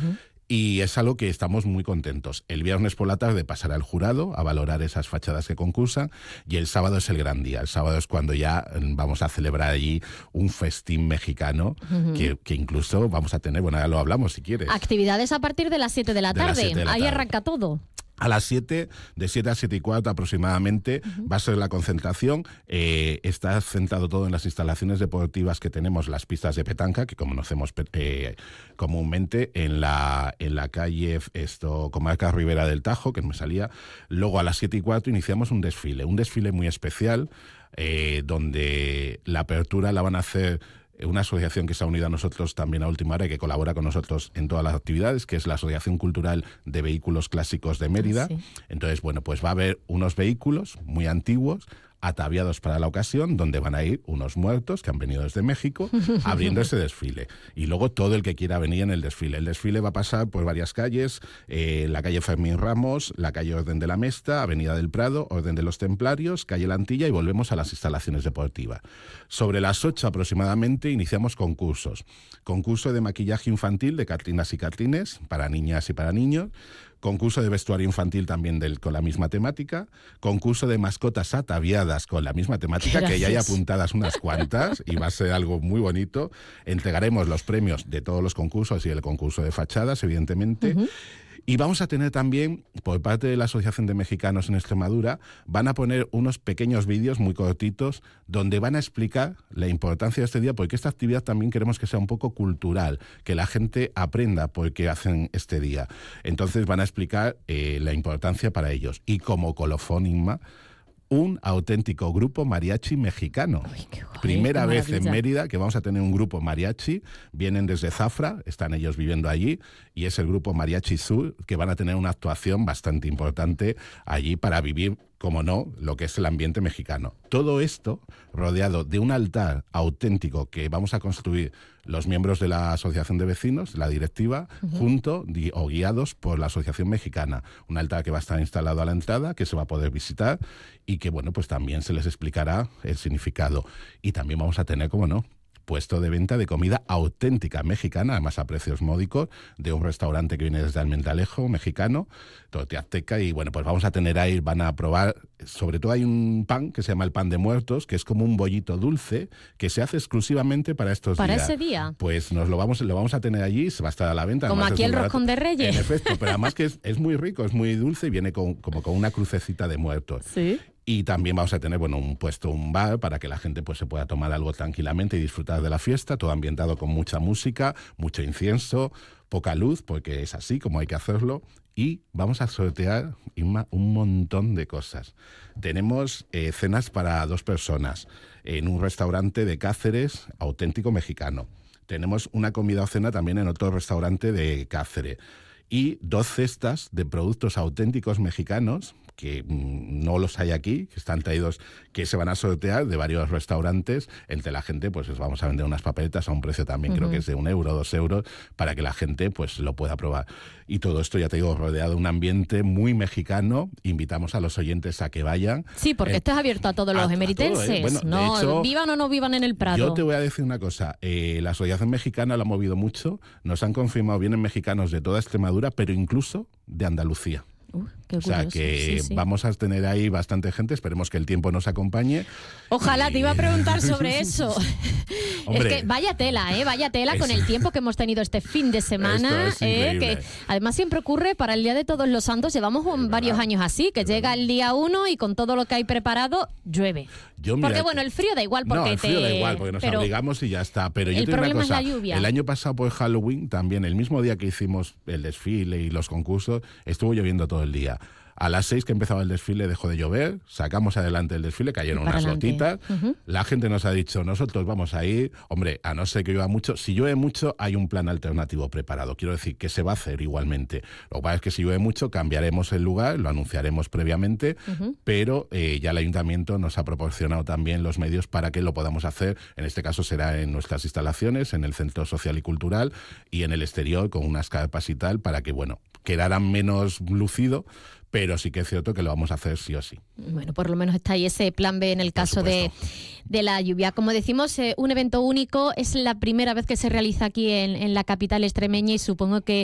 y es algo que estamos muy contentos. El viernes por la tarde pasará el jurado a valorar esas fachadas que concursan y el sábado es el gran día. El sábado es cuando ya vamos a celebrar allí un festín mexicano uh-huh. que, que incluso vamos a tener, bueno, ya lo hablamos si quieres. Actividades a partir de las siete de la tarde, de la ahí tarde. Arranca todo. A las siete, de siete a siete y cuarto aproximadamente, uh-huh. va a ser la concentración. Eh, está centrado todo en las instalaciones deportivas que tenemos, las pistas de petanca, que conocemos eh, comúnmente en la, en la calle esto, Comarca Ribera del Tajo, que me salía. Luego a las siete y cuarto iniciamos un desfile, un desfile muy especial, eh, donde la apertura la van a hacer una asociación que se ha unido a nosotros también a última hora y que colabora con nosotros en todas las actividades, que es la Asociación Cultural de Vehículos Clásicos de Mérida. Sí. Entonces, bueno, pues va a haber unos vehículos muy antiguos, ataviados para la ocasión, donde van a ir unos muertos que han venido desde México abriendo ese desfile. Y luego todo el que quiera venir en el desfile. El desfile va a pasar por varias calles, eh, la calle Fermín Ramos, la calle Orden de la Mesta, Avenida del Prado, Orden de los Templarios, calle La Antilla y volvemos a las instalaciones deportivas. Sobre las ocho aproximadamente iniciamos concursos. Concurso de maquillaje infantil de Catrinas y Catrines para niñas y para niños. Concurso de vestuario infantil también del, con la misma temática. Concurso de mascotas ataviadas con la misma temática, Gracias. Que ya hay apuntadas unas cuantas y va a ser algo muy bonito. Entregaremos los premios de todos los concursos y el concurso de fachadas, evidentemente. Uh-huh. Y vamos a tener también, por parte de la Asociación de Mexicanos en Extremadura, van a poner unos pequeños vídeos muy cortitos donde van a explicar la importancia de este día, porque esta actividad también queremos que sea un poco cultural, que la gente aprenda por qué hacen este día. Entonces van a explicar eh, la importancia para ellos. Y como colofón, Inma, un auténtico grupo mariachi mexicano. Uy, qué guay, Primera qué vez en Mérida que vamos a tener un grupo mariachi. Vienen desde Zafra, están ellos viviendo allí, y es el grupo Mariachi Sur, que van a tener una actuación bastante importante allí para vivir, como no, lo que es el ambiente mexicano. Todo esto rodeado de un altar auténtico que vamos a construir los miembros de la Asociación de Vecinos, la directiva, uh-huh. junto o guiados por la Asociación Mexicana. Un altar que va a estar instalado a la entrada, que se va a poder visitar y que, bueno, pues también se les explicará el significado. Y también vamos a tener, como no, puesto de venta de comida auténtica mexicana, además a precios módicos, de un restaurante que viene desde Almentalejo, mexicano, tortilla azteca, y bueno, pues vamos a tener ahí, van a probar, sobre todo hay un pan que se llama el pan de muertos, que es como un bollito dulce, que se hace exclusivamente para estos ¿Para días. ¿Para ese día? Pues nos lo vamos, lo vamos a tener allí, se va a estar a la venta. Como aquí el roscón de Reyes. En efecto, pero además que es, es muy rico, es muy dulce y viene con, como con una crucecita de muertos. Sí. Y también vamos a tener, bueno, un puesto, un bar, para que la gente pues se pueda tomar algo tranquilamente y disfrutar de la fiesta, todo ambientado con mucha música, mucho incienso, poca luz, porque es así como hay que hacerlo. Y vamos a sortear, Inma, un montón de cosas. Tenemos eh, cenas para dos personas en un restaurante de Cáceres, auténtico mexicano. Tenemos una comida o cena también en otro restaurante de Cáceres. Y dos cestas de productos auténticos mexicanos, que mmm, no los hay aquí, que están traídos, que se van a sortear de varios restaurantes. Entre la gente, pues les vamos a vender unas papeletas a un precio también, uh-huh. creo que es de un euro, dos euros, para que la gente pues lo pueda probar. Y todo esto, ya te digo, rodeado de un ambiente muy mexicano. Invitamos a los oyentes a que vayan. Sí, porque eh, esto es abierto a todos los a, emeritenses. A todo, ¿eh? Bueno, no, hecho, vivan o no vivan en el Prado. Yo te voy a decir una cosa. Eh, la Asociación Mexicana la ha movido mucho. Nos han confirmado, vienen mexicanos de toda Extremadura, pero incluso de Andalucía. Uh, qué o sea que sí, sí. vamos a tener ahí bastante gente, esperemos que el tiempo nos acompañe. Ojalá, y... te iba a preguntar sobre eso. Hombre, es que vaya tela, ¿eh? Vaya tela es... con el tiempo que hemos tenido este fin de semana, eh, que además siempre ocurre para el Día de Todos los Santos, llevamos un, varios años así, que llega el día uno y con todo lo que hay preparado, llueve. Yo, mira, porque bueno, el frío da igual, porque no, el frío te... da igual, porque nos pero abrigamos y ya está. Pero yo el te digo problema una cosa, es la lluvia. El año pasado por Halloween también, el mismo día que hicimos el desfile y los concursos, estuvo lloviendo todo el día. A las seis que empezaba el desfile dejó de llover, sacamos adelante el desfile, cayeron unas adelante. gotitas, uh-huh. la gente nos ha dicho, nosotros vamos a ir, hombre, a no ser que llueva mucho, si llueve mucho hay un plan alternativo preparado, quiero decir que se va a hacer igualmente. Lo que pasa es que si llueve mucho cambiaremos el lugar, lo anunciaremos previamente, uh-huh. pero eh, ya el ayuntamiento nos ha proporcionado también los medios para que lo podamos hacer, en este caso será en nuestras instalaciones, en el Centro Social y Cultural y en el exterior con unas carpas y tal, para que, bueno, quedara menos lucido, pero sí que es cierto que lo vamos a hacer sí o sí. Bueno, por lo menos está ahí ese plan B en el caso de, de la lluvia. Como decimos, eh, un evento único, es la primera vez que se realiza aquí en, en la capital extremeña y supongo que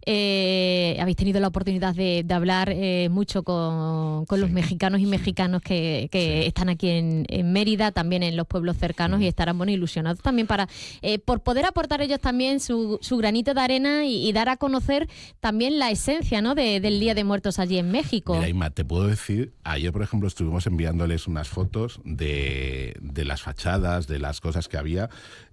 eh, habéis tenido la oportunidad de, de hablar eh, mucho con, con sí. los mexicanos y mexicanos que, que sí. están aquí en, en Mérida, también en los pueblos cercanos sí. y estarán bueno, ilusionados también para eh, por poder aportar ellos también su, su granito de arena y, y dar a conocer también la esencia, ¿no? de, del Día de Muertos allí en México. Mira, Inma, te puedo decir, ayer por ejemplo estuvimos enviándoles unas fotos de, de las fachadas, de las cosas que había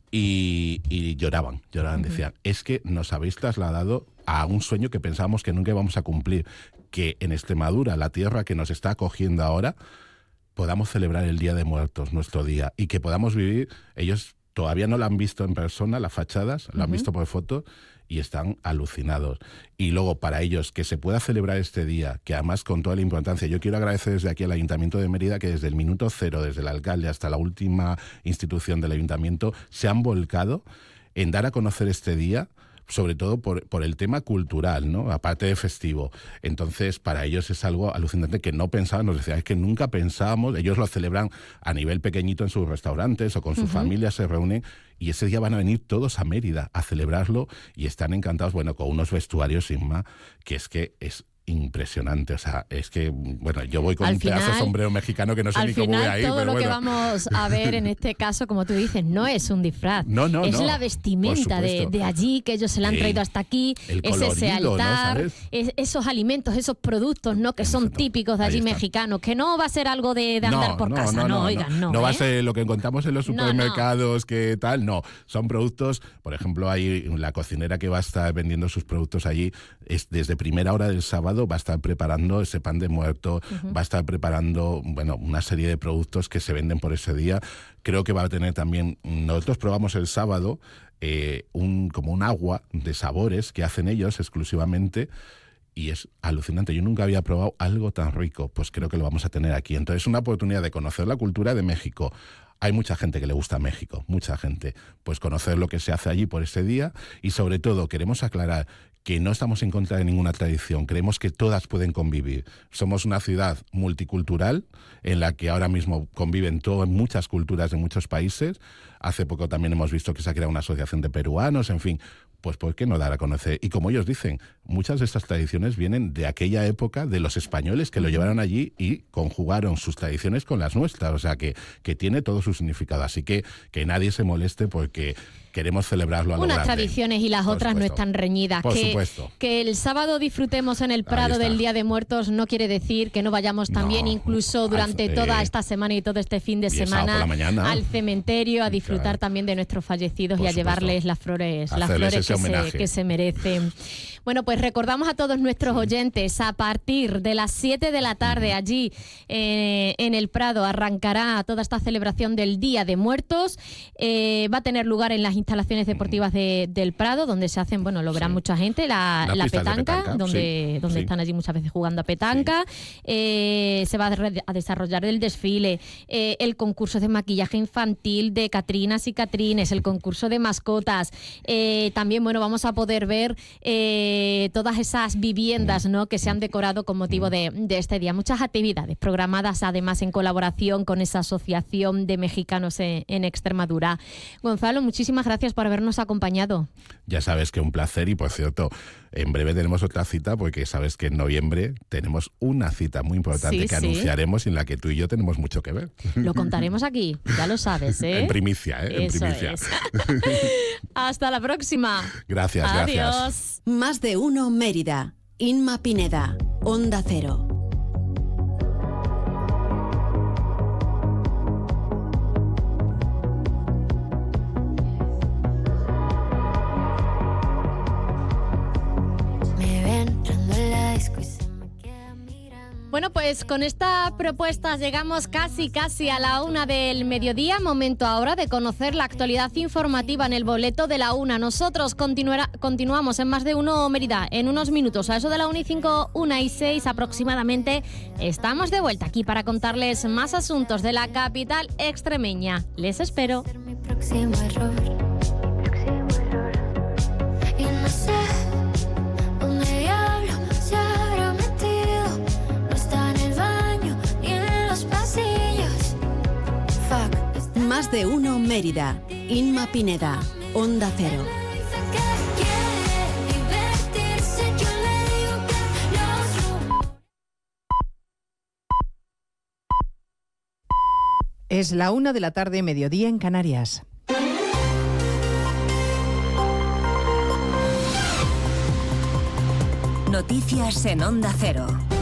y, y lloraban, lloraban, uh-huh. decían, es que nos habéis trasladado a un sueño que pensábamos que nunca íbamos a cumplir, que en Extremadura, la tierra que nos está acogiendo ahora, podamos celebrar el Día de Muertos, nuestro día, y que podamos vivir, ellos todavía no lo han visto en persona, las fachadas, lo uh-huh. han visto por foto, y están alucinados. Y luego, para ellos, que se pueda celebrar este día, que además con toda la importancia, yo quiero agradecer desde aquí al Ayuntamiento de Mérida, que desde el minuto cero, desde el alcalde hasta la última institución del Ayuntamiento, se han volcado en dar a conocer este día, sobre todo por, por el tema cultural, ¿no? Aparte de festivo. Entonces, para ellos es algo alucinante que no pensaban, nos decían, es que nunca pensábamos, ellos lo celebran a nivel pequeñito en sus restaurantes o con sus uh-huh. familias, se reúnen, y ese día van a venir todos a Mérida a celebrarlo y están encantados, bueno, con unos vestuarios, Inma, que es que es impresionante, o sea, es que, bueno, yo voy con al un final, pedazo de sombrero mexicano que no sé ni cómo voy a ir, todo pero lo bueno. que vamos a ver en este caso, como tú dices, no es un disfraz, no, no, es no, la vestimenta de, de allí, que ellos se la han traído hasta aquí, el es colorido, ese altar, ¿no? es, esos alimentos, esos productos, ¿no? Que son típicos de allí mexicanos, que no va a ser algo de, de andar no, por no, casa, no, no, no, no oigan, no. No ¿eh? va a ser lo que encontramos en los supermercados, no, no. que tal, no. Son productos, por ejemplo, hay la cocinera que va a estar vendiendo sus productos allí, es desde primera hora del sábado va a estar preparando ese pan de muerto, uh-huh. va a estar preparando, bueno, una serie de productos que se venden por ese día. Creo que va a tener también, nosotros probamos el sábado eh, un como un agua de sabores que hacen ellos exclusivamente y es alucinante. Yo nunca había probado algo tan rico, pues creo que lo vamos a tener aquí. Entonces es una oportunidad de conocer la cultura de México. Hay mucha gente que le gusta México, mucha gente. Pues conocer lo que se hace allí por ese día y sobre todo queremos aclarar que no estamos en contra de ninguna tradición, creemos que todas pueden convivir. Somos una ciudad multicultural en la que ahora mismo conviven todas, muchas culturas de muchos países. Hace poco también hemos visto que se ha creado una asociación de peruanos, en fin, pues ¿por qué no dar a conocer? Y como ellos dicen, muchas de estas tradiciones vienen de aquella época de los españoles que lo llevaron allí y conjugaron sus tradiciones con las nuestras, o sea que, que tiene todo su significado. Así que que nadie se moleste porque queremos celebrarlo a lo Unas grande. tradiciones y las Por otras supuesto. no están reñidas. Por que, supuesto. que el sábado disfrutemos en el Prado del Día de Muertos no quiere decir que no vayamos también No, incluso durante al- toda eh, esta semana y todo este fin de y el sábado por semana la mañana. al cementerio a disfrutar Claro. también de nuestros fallecidos Por y a supuesto. llevarles las flores, las Hacerles flores ese que se, homenaje. que se merecen. Bueno, pues recordamos a todos nuestros oyentes, a partir de las siete de la tarde allí eh, en el Prado arrancará toda esta celebración del Día de Muertos. Eh, va a tener lugar en las instalaciones deportivas de- del Prado, donde se hacen, bueno, lo verán mucha gente, la, Las la pistas de petanca, petanca, donde, sí, donde sí. están allí muchas veces jugando a petanca. Eh, se va a, re- a desarrollar el desfile, eh, el concurso de maquillaje infantil de Catrinas y Catrines, el concurso de mascotas. Eh, también, bueno, vamos a poder ver eh, todas esas viviendas, ¿no?, que se han decorado con motivo de, de este día. Muchas actividades programadas además en colaboración con esa asociación de mexicanos en, en Extremadura. Gonzalo, muchísimas gracias por habernos acompañado. Ya sabes que un placer y, por cierto, en breve tenemos otra cita porque sabes que en noviembre tenemos una cita muy importante Sí, que sí. anunciaremos y en la que tú y yo tenemos mucho que ver. Lo contaremos aquí, ya lo sabes, ¿eh? En primicia, ¿eh? En Eso primicia. es. Hasta la próxima. Gracias, Adiós. gracias. Más de uno Mérida. Inma Pineda, Onda Cero. Me ven entrando en la disco y se me queda mirando. Bueno, pues con esta propuesta llegamos casi casi a la una del mediodía. Momento ahora de conocer la actualidad informativa en el boleto de la una. Nosotros continuará- continuamos en Más de Uno Mérida en unos minutos. A eso de la una y cinco, una y seis aproximadamente, estamos de vuelta aquí para contarles más asuntos de la capital extremeña. Les espero. Mi próximo error. Y no sé dónde diablo se habrá metido. Más de uno Mérida. Inma Pineda. Onda Cero. Es la una de la tarde, mediodía en Canarias. Noticias en Onda Cero.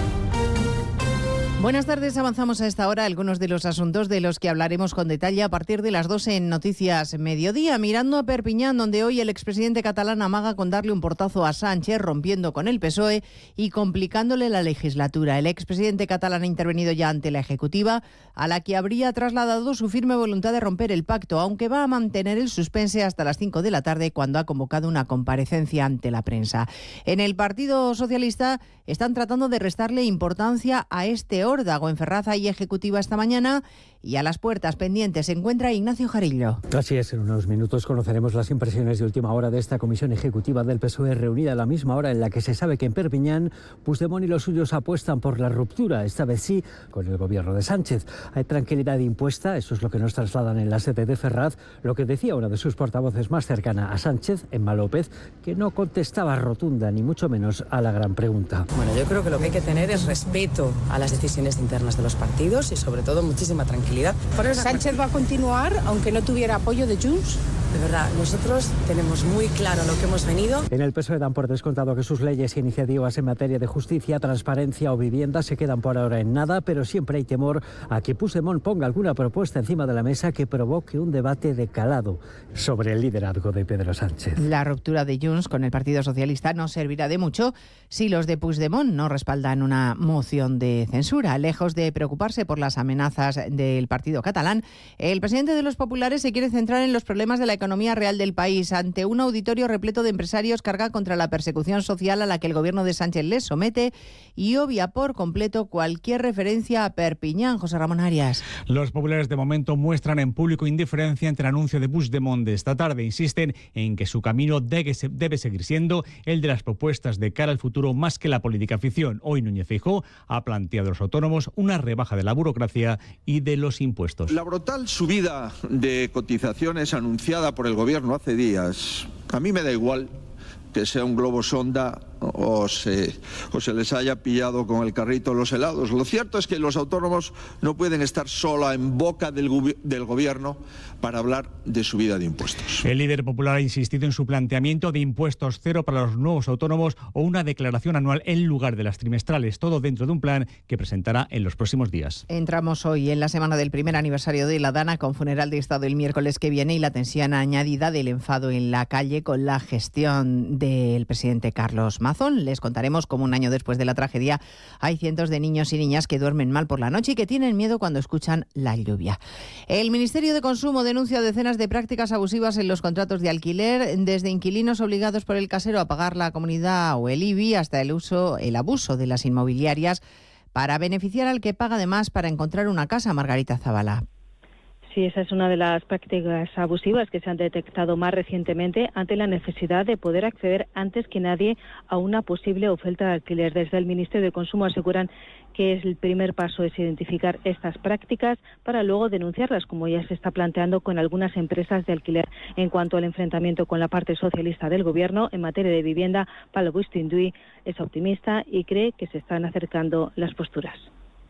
Buenas tardes, avanzamos a esta hora algunos de los asuntos de los que hablaremos con detalle a partir de las doce en Noticias Mediodía. Mirando a Perpiñán, donde hoy el expresidente catalán amaga con darle un portazo a Sánchez, rompiendo con el P S O E y complicándole la legislatura. El expresidente catalán ha intervenido ya ante la Ejecutiva, a la que habría trasladado su firme voluntad de romper el pacto, aunque va a mantener el suspense hasta las cinco de la tarde, cuando ha convocado una comparecencia ante la prensa. En el Partido Socialista están tratando de restarle importancia a este órdago. En Ferraz hay Ejecutiva esta mañana y a las puertas pendientes se encuentra Ignacio Jarillo. Así es, en unos minutos conoceremos las impresiones de última hora de esta comisión ejecutiva del P S O E, reunida a la misma hora en la que se sabe que en Perpiñán Puigdemont y los suyos apuestan por la ruptura, esta vez sí, con el gobierno de Sánchez. Hay tranquilidad impuesta, eso es lo que nos trasladan en la sede de Ferraz, lo que decía una de sus portavoces más cercana a Sánchez, Emma López, que no contestaba rotunda ni mucho menos a la gran pregunta. Bueno, yo creo que lo que hay que tener es respeto a las decisiones internas de los partidos y sobre todo muchísima tranquilidad. ¿Sánchez va a continuar aunque no tuviera apoyo de Junts? De verdad, nosotros tenemos muy claro lo que hemos venido. En el P S O E dan por descontado que sus leyes e iniciativas en materia de justicia, transparencia o vivienda se quedan por ahora en nada, pero siempre hay temor a que Puigdemont ponga alguna propuesta encima de la mesa que provoque un debate de calado sobre el liderazgo de Pedro Sánchez. La ruptura de Junts con el Partido Socialista no servirá de mucho si los de Puigdemont no respaldan una moción de censura. Lejos de preocuparse por las amenazas del partido catalán, el presidente de los populares se quiere centrar en los problemas de la economía real del país. Ante un auditorio repleto de empresarios, carga contra la persecución social a la que el gobierno de Sánchez les somete y obvia por completo cualquier referencia a Perpiñán. José Ramón Arias. Los populares de momento muestran en público indiferencia ante el anuncio de Puigdemont de esta tarde. Insisten en que su camino debe, debe seguir siendo el de las propuestas de cara al futuro más que la política ficción. Hoy Núñez Feijóo ha planteado a los autónomos una rebaja de la burocracia y de los impuestos. La brutal subida de cotizaciones anunciada por el gobierno hace días, a mí me da igual que sea un globo sonda o se, o se les haya pillado con el carrito los helados. Lo cierto es que los autónomos no pueden estar solo en boca del, del gobierno para hablar de subida de impuestos. El líder popular ha insistido en su planteamiento de impuestos cero para los nuevos autónomos o una declaración anual en lugar de las trimestrales, todo dentro de un plan que presentará en los próximos días. Entramos hoy en la semana del primer aniversario de la Dana, con funeral de Estado el miércoles que viene y la tensión añadida del enfado en la calle con la gestión del presidente Carlos Mazón. Les contaremos cómo un año después de la tragedia hay cientos de niños y niñas que duermen mal por la noche y que tienen miedo cuando escuchan la lluvia. El Ministerio de Consumo denuncia decenas de prácticas abusivas en los contratos de alquiler, desde inquilinos obligados por el casero a pagar la comunidad o el I B I hasta el uso, el abuso de las inmobiliarias para beneficiar al que paga de más para encontrar una casa. Margarita Zavala. Sí, esa es una de las prácticas abusivas que se han detectado más recientemente ante la necesidad de poder acceder antes que nadie a una posible oferta de alquiler. Desde el Ministerio de Consumo aseguran que es el primer paso es identificar estas prácticas para luego denunciarlas, como ya se está planteando con algunas empresas de alquiler. En cuanto al enfrentamiento con la parte socialista del Gobierno en materia de vivienda, Pablo Bustinduy es optimista y cree que se están acercando las posturas.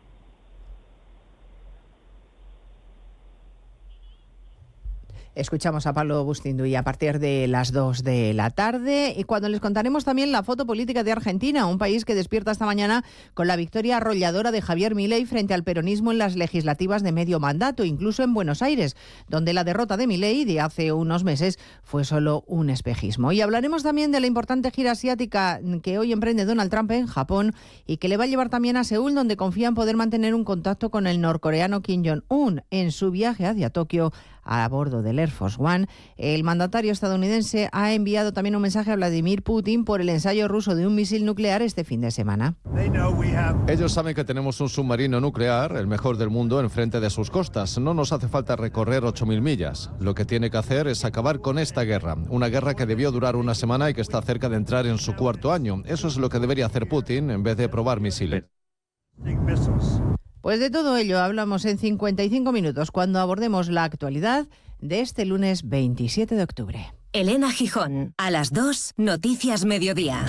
Escuchamos a Pablo Bustinduy a partir de las dos de la tarde y cuando les contaremos también la foto política de Argentina, un país que despierta esta mañana con la victoria arrolladora de Javier Milei frente al peronismo en las legislativas de medio mandato, incluso en Buenos Aires, donde la derrota de Milei de hace unos meses fue solo un espejismo. Y hablaremos también de la importante gira asiática que hoy emprende Donald Trump en Japón y que le va a llevar también a Seúl, donde confía en poder mantener un contacto con el norcoreano Kim Jong-un en su viaje hacia Tokio a bordo del Air Force One. El mandatario estadounidense ha enviado también un mensaje a Vladimir Putin por el ensayo ruso de un misil nuclear este fin de semana. Ellos saben que tenemos un submarino nuclear, el mejor del mundo, enfrente de sus costas. No nos hace falta recorrer ocho mil millas. Lo que tiene que hacer es acabar con esta guerra. Una guerra que debió durar una semana y que está cerca de entrar en su cuarto año. Eso es lo que debería hacer Putin en vez de probar misiles. Pues de todo ello hablamos en cincuenta y cinco minutos cuando abordemos la actualidad de este lunes veintisiete de octubre. Elena Gijón, a las dos, Noticias Mediodía.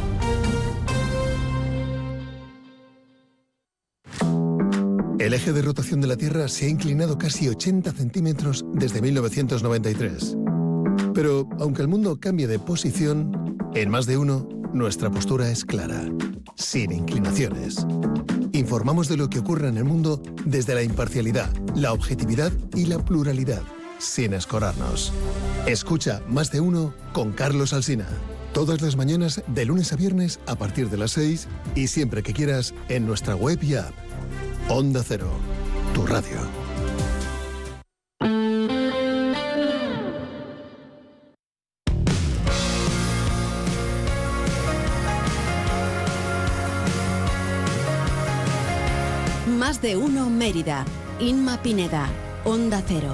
El eje de rotación de la Tierra se ha inclinado casi ochenta centímetros desde mil novecientos noventa y tres. Pero, aunque el mundo cambie de posición, en Más de Uno, nuestra postura es clara, sin inclinaciones. Informamos de lo que ocurre en el mundo desde la imparcialidad, la objetividad y la pluralidad, sin escorarnos. Escucha Más de Uno con Carlos Alsina. Todas las mañanas, de lunes a viernes, a partir de las seis y siempre que quieras, en nuestra web y app. Onda Cero, tu radio. Más de Uno Mérida. Inma Pineda, Onda Cero.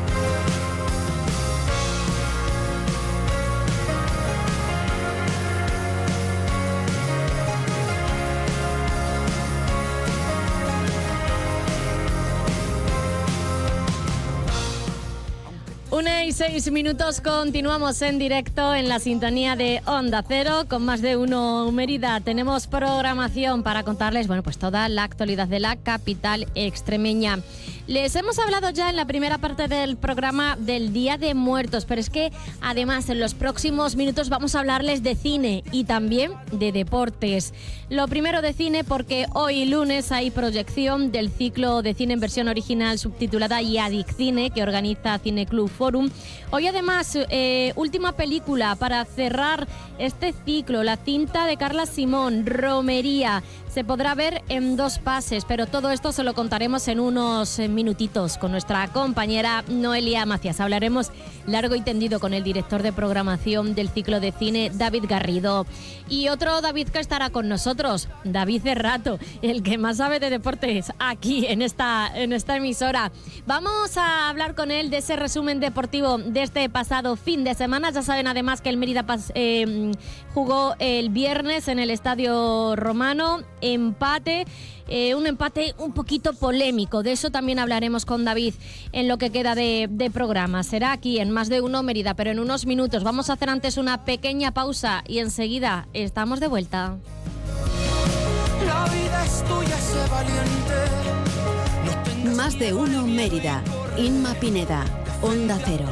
Una y seis minutos, continuamos en directo en la sintonía de Onda Cero con Más de Uno Mérida. Tenemos programación para contarles, bueno, pues toda la actualidad de la capital extremeña. Les hemos hablado ya en la primera parte del programa del Día de Muertos, pero es que además en los próximos minutos vamos a hablarles de cine y también de deportes. Lo primero de cine, porque hoy lunes hay proyección del ciclo de cine en versión original subtitulada Yadicine, que organiza Cineclub Forum. Hoy además, eh, última película para cerrar este ciclo, la cinta de Carla Simón, Romería. Se podrá ver en dos pases, pero todo esto se lo contaremos en unos minutitos con nuestra compañera Noelia Macías. Hablaremos largo y tendido con el director de programación del ciclo de cine, David Garrido. Y otro David que estará con nosotros, David Cerrato, el que más sabe de deportes aquí en esta, en esta emisora. Vamos a hablar con él de ese resumen deportivo de este pasado fin de semana. Ya saben además que el Mérida eh, jugó el viernes en el Estadio Romano, empate. Eh, un empate un poquito polémico. De eso también hablaremos con David en lo que queda de, de programa. Será aquí en Más de Uno Mérida, pero en unos minutos. Vamos a hacer antes una pequeña pausa y enseguida estamos de vuelta. La vida es tuya, sé valiente. Más de Uno Mérida. Inma Pineda, Onda Cero.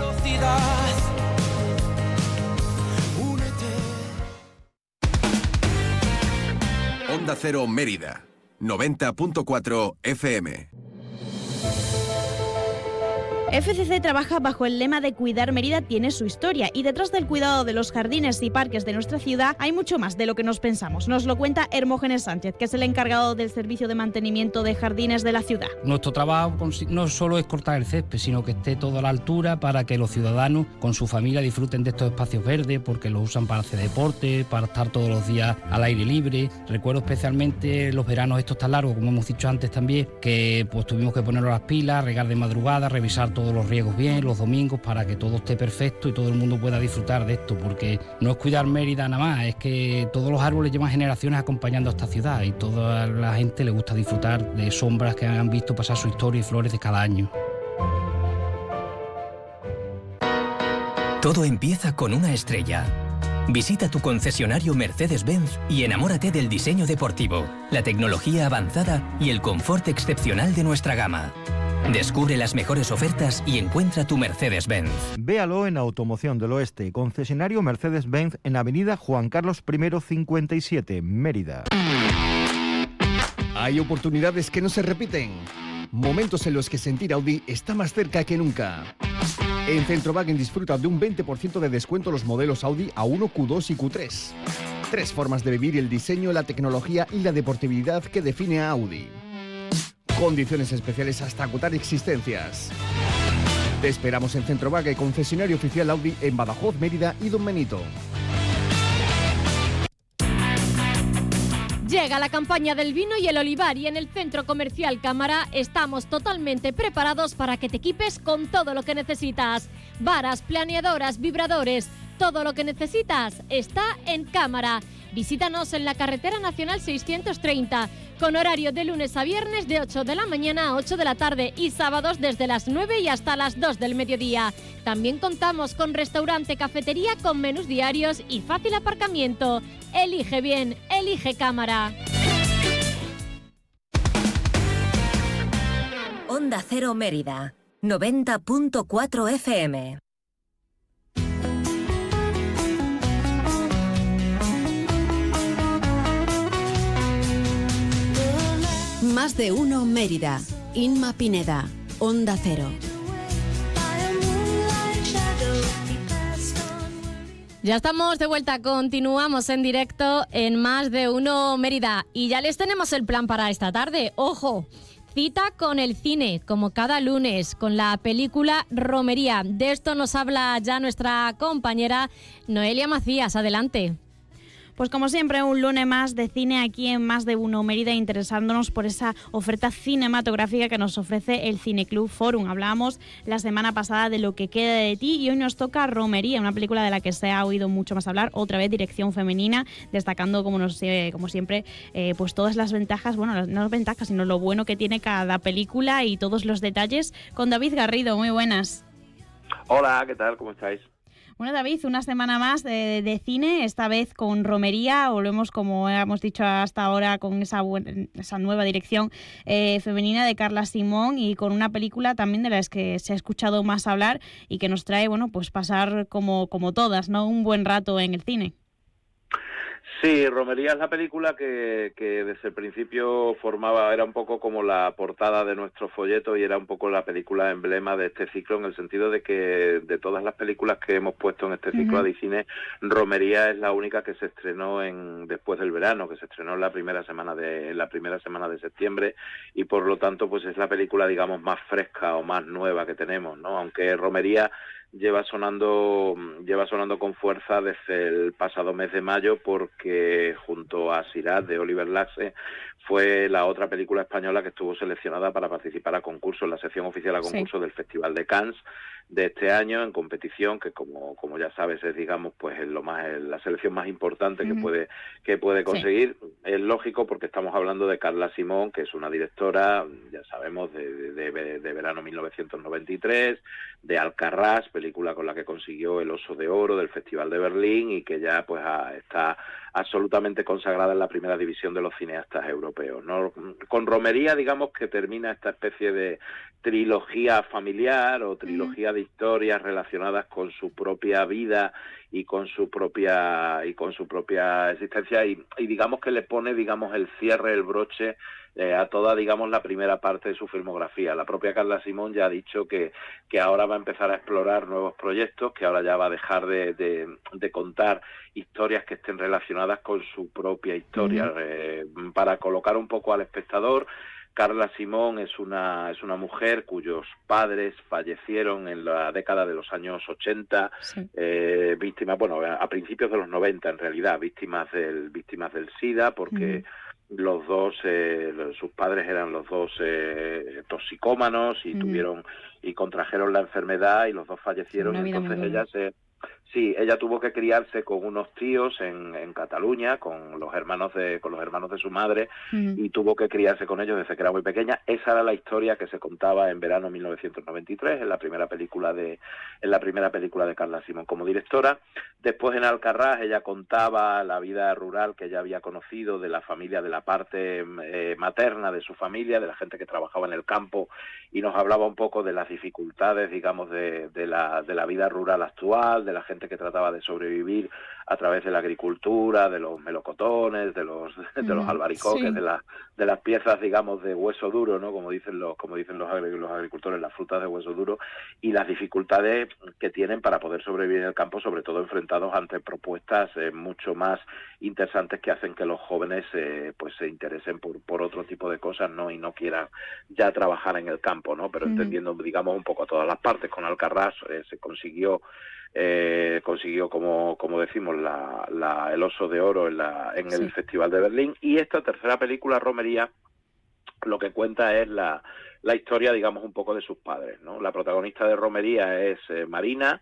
Onda Cero Mérida. noventa punto cuatro F M. F C C trabaja bajo el lema de Cuidar Mérida tiene su historia, y detrás del cuidado de los jardines y parques de nuestra ciudad hay mucho más de lo que nos pensamos. Nos lo cuenta Hermógenes Sánchez, que es el encargado del servicio de mantenimiento de jardines de la ciudad. Nuestro trabajo no solo es cortar el césped, sino que esté todo a la altura para que los ciudadanos con su familia disfruten de estos espacios verdes, porque los usan para hacer deporte, para estar todos los días al aire libre. Recuerdo especialmente los veranos estos tan largos, como hemos dicho antes también, que pues tuvimos que ponernos las pilas, regar de madrugada, revisar todo todos los riegos bien, los domingos, para que todo esté perfecto y todo el mundo pueda disfrutar de esto, porque no es cuidar Mérida nada más, es que todos los árboles llevan generaciones acompañando a esta ciudad y toda la gente le gusta disfrutar de sombras que han visto pasar su historia y flores de cada año. Todo empieza con una estrella. Visita tu concesionario Mercedes-Benz y enamórate del diseño deportivo, la tecnología avanzada y el confort excepcional de nuestra gama. Descubre las mejores ofertas y encuentra tu Mercedes-Benz. Véalo en Automoción del Oeste, concesionario Mercedes-Benz en Avenida Juan Carlos primero cincuenta y siete, Mérida. Hay oportunidades que no se repiten. Momentos en los que sentir Audi está más cerca que nunca. En Centrowagen disfruta de un veinte por ciento de descuento los modelos Audi A uno, Q dos y Q tres. Tres formas de vivir el diseño, la tecnología y la deportividad que define a Audi. Condiciones especiales hasta agotar existencias. Te esperamos en Centrowagen, concesionario oficial Audi en Badajoz, Mérida y Don Benito. Llega la campaña del vino y el olivar, y en el Centro Comercial Cámara estamos totalmente preparados para que te equipes con todo lo que necesitas. Varas, planeadoras, vibradores, todo lo que necesitas está en Cámara. Visítanos en la carretera nacional seiscientos treinta, con horario de lunes a viernes de ocho de la mañana a ocho de la tarde y sábados desde las nueve y hasta las dos del mediodía. También contamos con restaurante, cafetería con menús diarios y fácil aparcamiento. Elige bien, elige Cámara. Onda Cero Mérida, noventa punto cuatro F M. Más de uno Mérida. Inma Pineda, Onda Cero. Ya estamos de vuelta, continuamos en directo en Más de uno Mérida y ya les tenemos el plan para esta tarde. ¡Ojo! Cita con el cine, como cada lunes, con la película Romería. De esto nos habla ya nuestra compañera Noelia Macías. Adelante. Pues como siempre, un lunes más de cine aquí en Más de Uno Mérida, interesándonos por esa oferta cinematográfica que nos ofrece el Cineclub Forum. Hablábamos la semana pasada de Lo que queda de ti y hoy nos toca Romería, una película de la que se ha oído mucho más hablar, otra vez dirección femenina, destacando como, nos, eh, como siempre eh, pues todas las ventajas, bueno, no las ventajas, sino lo bueno que tiene cada película y todos los detalles, con David Garrido. Muy buenas. Hola, ¿qué tal? ¿Cómo estáis? Bueno, David, una semana más de, de cine, esta vez con Romería. Volvemos, como hemos dicho hasta ahora, con esa, buen, esa nueva dirección eh, femenina de Carla Simón y con una película también de las que se ha escuchado más hablar y que nos trae, bueno, pues pasar como, como todas, ¿no? Un buen rato en el cine. Sí, Romería es la película que, que desde el principio formaba, era un poco como la portada de nuestro folleto y era un poco la película emblema de este ciclo, en el sentido de que de todas las películas que hemos puesto en este ciclo uh-huh. de cine, Romería es la única que se estrenó en después del verano, que se estrenó en la primera semana de en la primera semana de septiembre y por lo tanto pues es la película, digamos, más fresca o más nueva que tenemos, ¿no? Aunque Romería lleva sonando lleva sonando con fuerza desde el pasado mes de mayo, porque junto a Sirat de Oliver Laxe fue la otra película española que estuvo seleccionada para participar a concurso, en la sección oficial a concurso sí. del Festival de Cannes de este año, en competición que como como ya sabes es, digamos, pues es lo más es la selección más importante uh-huh. que puede que puede conseguir. Sí. Es lógico porque estamos hablando de Carla Simón, que es una directora, ya sabemos, de, de, de, de verano mil novecientos noventa y tres, de Alcarrás, película con la que consiguió el Oso de Oro del Festival de Berlín y que ya pues a, está absolutamente consagrada en la primera división de los cineastas europeos, ¿no? Con Romería, digamos que termina esta especie de trilogía familiar o trilogía uh-huh. de historias relacionadas con su propia vida y con su propia y con su propia existencia y, y digamos que le pone, digamos, el cierre, el broche eh, a toda, digamos, la primera parte de su filmografía. La propia Carla Simón ya ha dicho que, que ahora va a empezar a explorar nuevos proyectos, que ahora ya va a dejar de, de, de contar historias que estén relacionadas con su propia historia, uh-huh. eh, para colocar un poco al espectador. Carla Simón es una es una mujer cuyos padres fallecieron en la década de los años ochenta, sí. eh, víctimas, bueno, a principios de los noventa en realidad, víctimas del víctimas del SIDA, porque uh-huh. los dos, eh, sus padres eran los dos eh, toxicómanos y uh-huh. tuvieron y contrajeron la enfermedad y los dos fallecieron. Sí, entonces ella se Sí, ella tuvo que criarse con unos tíos en, en Cataluña, con los hermanos de con los hermanos de su madre, uh-huh. y tuvo que criarse con ellos desde que era muy pequeña. Esa era la historia que se contaba en verano mil novecientos noventa y tres, en la primera película de en la primera película de Carla Simón como directora. Después en Alcarrás ella contaba la vida rural que ella había conocido de la familia, de la parte eh, materna de su familia, de la gente que trabajaba en el campo, y nos hablaba un poco de las dificultades, digamos, de, de la de la vida rural actual, de la gente que trataba de sobrevivir a través de la agricultura, de los melocotones, de los de los albaricoques, sí. de las de las piezas, digamos, de hueso duro, ¿no? Como dicen los como dicen los, los agricultores, las frutas de hueso duro, y las dificultades que tienen para poder sobrevivir en el campo, sobre todo enfrentados ante propuestas eh, mucho más interesantes que hacen que los jóvenes eh, pues se interesen por por otro tipo de cosas, ¿no? Y no quieran ya trabajar en el campo, ¿no? Pero uh-huh. entendiendo, digamos, un poco todas las partes. Con Alcarrás eh, se consiguió Eh, consiguió, como como decimos, la, la el Oso de Oro en, la, en el sí. Festival de Berlín. Y esta tercera película, Romería, lo que cuenta es la, la historia, digamos, un poco de sus padres, ¿no? La protagonista de Romería es eh, Marina,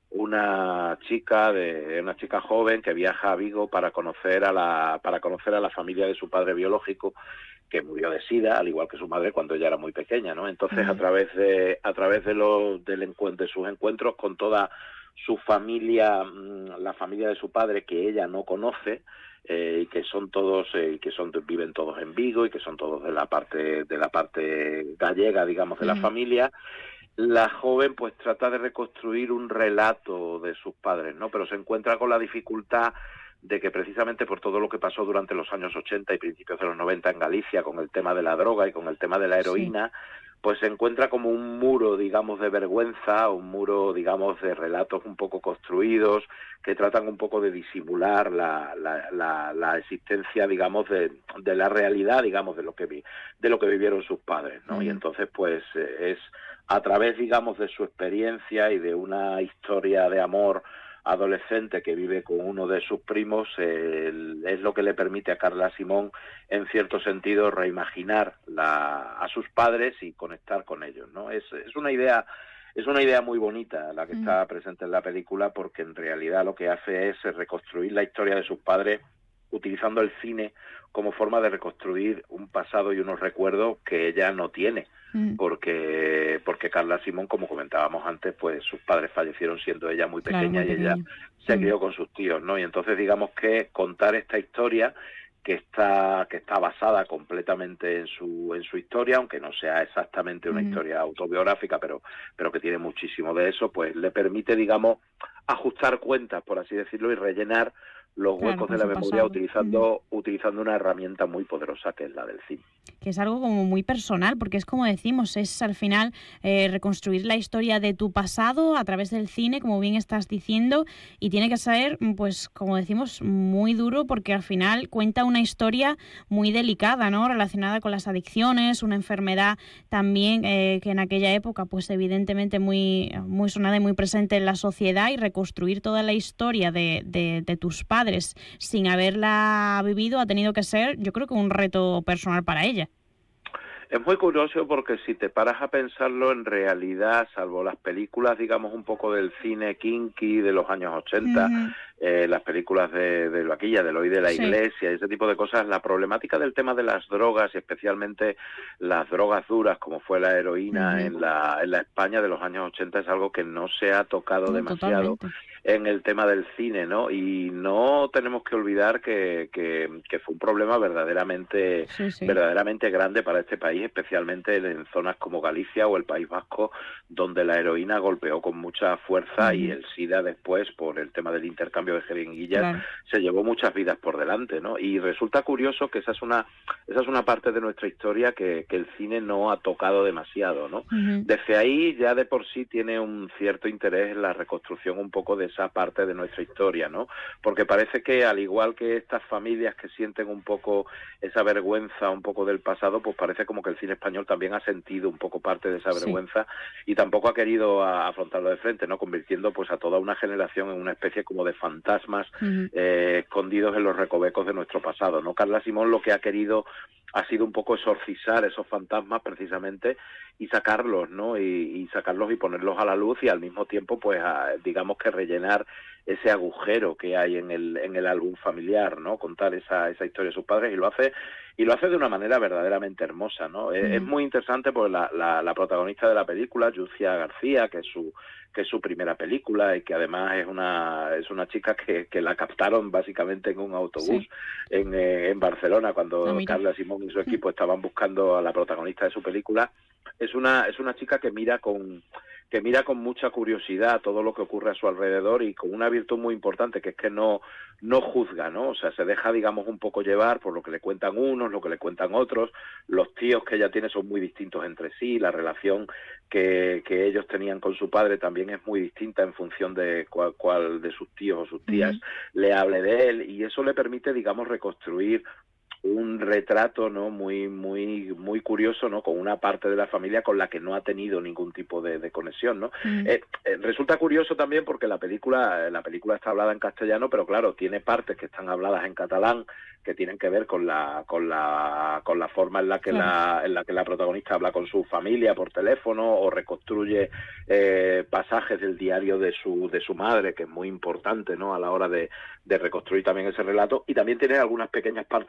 una chica de una chica joven que viaja a Vigo para conocer a la para conocer a la familia de su padre biológico, que murió de sida, al igual que su madre cuando ella era muy pequeña, ¿no? Entonces, a través de a través de los del encuentro, de sus encuentros con toda su familia, la familia de su padre que ella no conoce, eh, y que son todos eh, que son viven todos en Vigo y que son todos de la parte de la parte gallega, digamos, de la familia. La joven pues trata de reconstruir un relato de sus padres, ¿no? Pero se encuentra con la dificultad de que precisamente por todo lo que pasó durante los años ochenta y principios de los noventa en Galicia con el tema de la droga y con el tema de la heroína, sí. pues se encuentra como un muro, digamos, de vergüenza, un muro, digamos, de relatos un poco construidos que tratan un poco de disimular la, la, la, la existencia, digamos, de, de la realidad, digamos, de lo que vi, de lo que vivieron sus padres, ¿no? Mm. Y entonces, pues, es a través, digamos, de su experiencia y de una historia de amor adolescente que vive con uno de sus primos, eh, es lo que le permite a Carla Simón, en cierto sentido, reimaginar la, a sus padres y conectar con ellos, ¿no? Es, es una idea, es una idea muy bonita la que mm. está presente en la película, porque en realidad lo que hace es reconstruir la historia de sus padres utilizando el cine como forma de reconstruir un pasado y unos recuerdos que ella no tiene. porque porque Carla Simón, como comentábamos antes, pues sus padres fallecieron siendo ella muy pequeña, claro, muy y pequeña. Ella se crió con sus tíos, ¿no? Y entonces digamos que contar esta historia que está que está basada completamente en su en su historia, aunque no sea exactamente una mm. historia autobiográfica, pero pero que tiene muchísimo de eso, pues le permite, digamos, ajustar cuentas, por así decirlo, y rellenar los claro, huecos de la memoria pasado. utilizando uh-huh. utilizando una herramienta muy poderosa que es la del cine. Que es algo como muy personal, porque es como decimos, es al final eh, reconstruir la historia de tu pasado a través del cine, como bien estás diciendo, y tiene que ser, pues como decimos, muy duro, porque al final cuenta una historia muy delicada, ¿no? Relacionada con las adicciones, una enfermedad también eh, que en aquella época, pues evidentemente muy, muy sonada y muy presente en la sociedad, y reconstruir toda la historia de, de, de tus padres sin haberla vivido ha tenido que ser, yo creo que un reto personal para ella. Es muy curioso porque si te paras a pensarlo, en realidad, salvo las películas, digamos, un poco del cine kinky de los años ochenta, uh-huh. eh, las películas de, de Vaquilla, del Hoy de la sí. Iglesia, ese tipo de cosas, la problemática del tema de las drogas, y especialmente las drogas duras, como fue la heroína uh-huh. en la en la España de los años ochenta, es algo que no se ha tocado no, demasiado. Totalmente. En el tema del cine, ¿no? Y no tenemos que olvidar que, que, que fue un problema verdaderamente sí, sí. verdaderamente grande para este país, especialmente en zonas como Galicia o el País Vasco, donde la heroína golpeó con mucha fuerza mm. y el SIDA después, por el tema del intercambio de jeringuillas, claro. se llevó muchas vidas por delante, ¿no? Y resulta curioso que esa es una esa es una parte de nuestra historia que, que el cine no ha tocado demasiado, ¿no? Mm-hmm. Desde ahí ya de por sí tiene un cierto interés en la reconstrucción un poco de esa parte de nuestra historia, ¿no? Porque parece que, al igual que estas familias que sienten un poco esa vergüenza un poco del pasado, pues parece como que el cine español también ha sentido un poco parte de esa vergüenza sí. y tampoco ha querido a, afrontarlo de frente, ¿no? Convirtiendo pues a toda una generación en una especie como de fantasmas uh-huh. eh, escondidos en los recovecos de nuestro pasado, ¿no? Carla Simón lo que ha querido ha sido un poco exorcizar esos fantasmas precisamente y sacarlos, ¿no? Y, y sacarlos y ponerlos a la luz, y al mismo tiempo, pues, a, digamos que rellenar ese agujero que hay en el en el álbum familiar, ¿no? Contar esa esa historia de sus padres, y lo hace y lo hace de una manera verdaderamente hermosa, ¿no? Mm. Es, es muy interesante porque la, la, la protagonista de la película, Yucia García, que es su que es su primera película y que además es una es una chica que, que la captaron básicamente en un autobús sí. en, eh, en Barcelona cuando no, Carla Simón y su equipo estaban buscando a la protagonista de su película. Es una es una chica que mira con que mira con mucha curiosidad todo lo que ocurre a su alrededor, y con una virtud muy importante, que es que no no juzga, ¿no? O sea, se deja, digamos, un poco llevar por lo que le cuentan unos, lo que le cuentan otros. Los tíos que ella tiene son muy distintos entre sí, la relación que, que ellos tenían con su padre también es muy distinta en función de cuál, cuál de sus tíos o sus tías uh-huh. le hable de él, y eso le permite, digamos, reconstruir un retrato, ¿no? muy muy muy curioso, ¿no? Con una parte de la familia con la que no ha tenido ningún tipo de, de conexión, ¿no? Mm. Eh, eh, resulta curioso también porque la película la película está hablada en castellano, pero claro, tiene partes que están habladas en catalán, que tienen que ver con la con la con la forma en la que claro. la en la que la protagonista habla con su familia por teléfono, o reconstruye eh, pasajes del diario de su de su madre, que es muy importante, ¿no? A la hora de, de reconstruir también ese relato, y también tiene algunas pequeñas partes habladas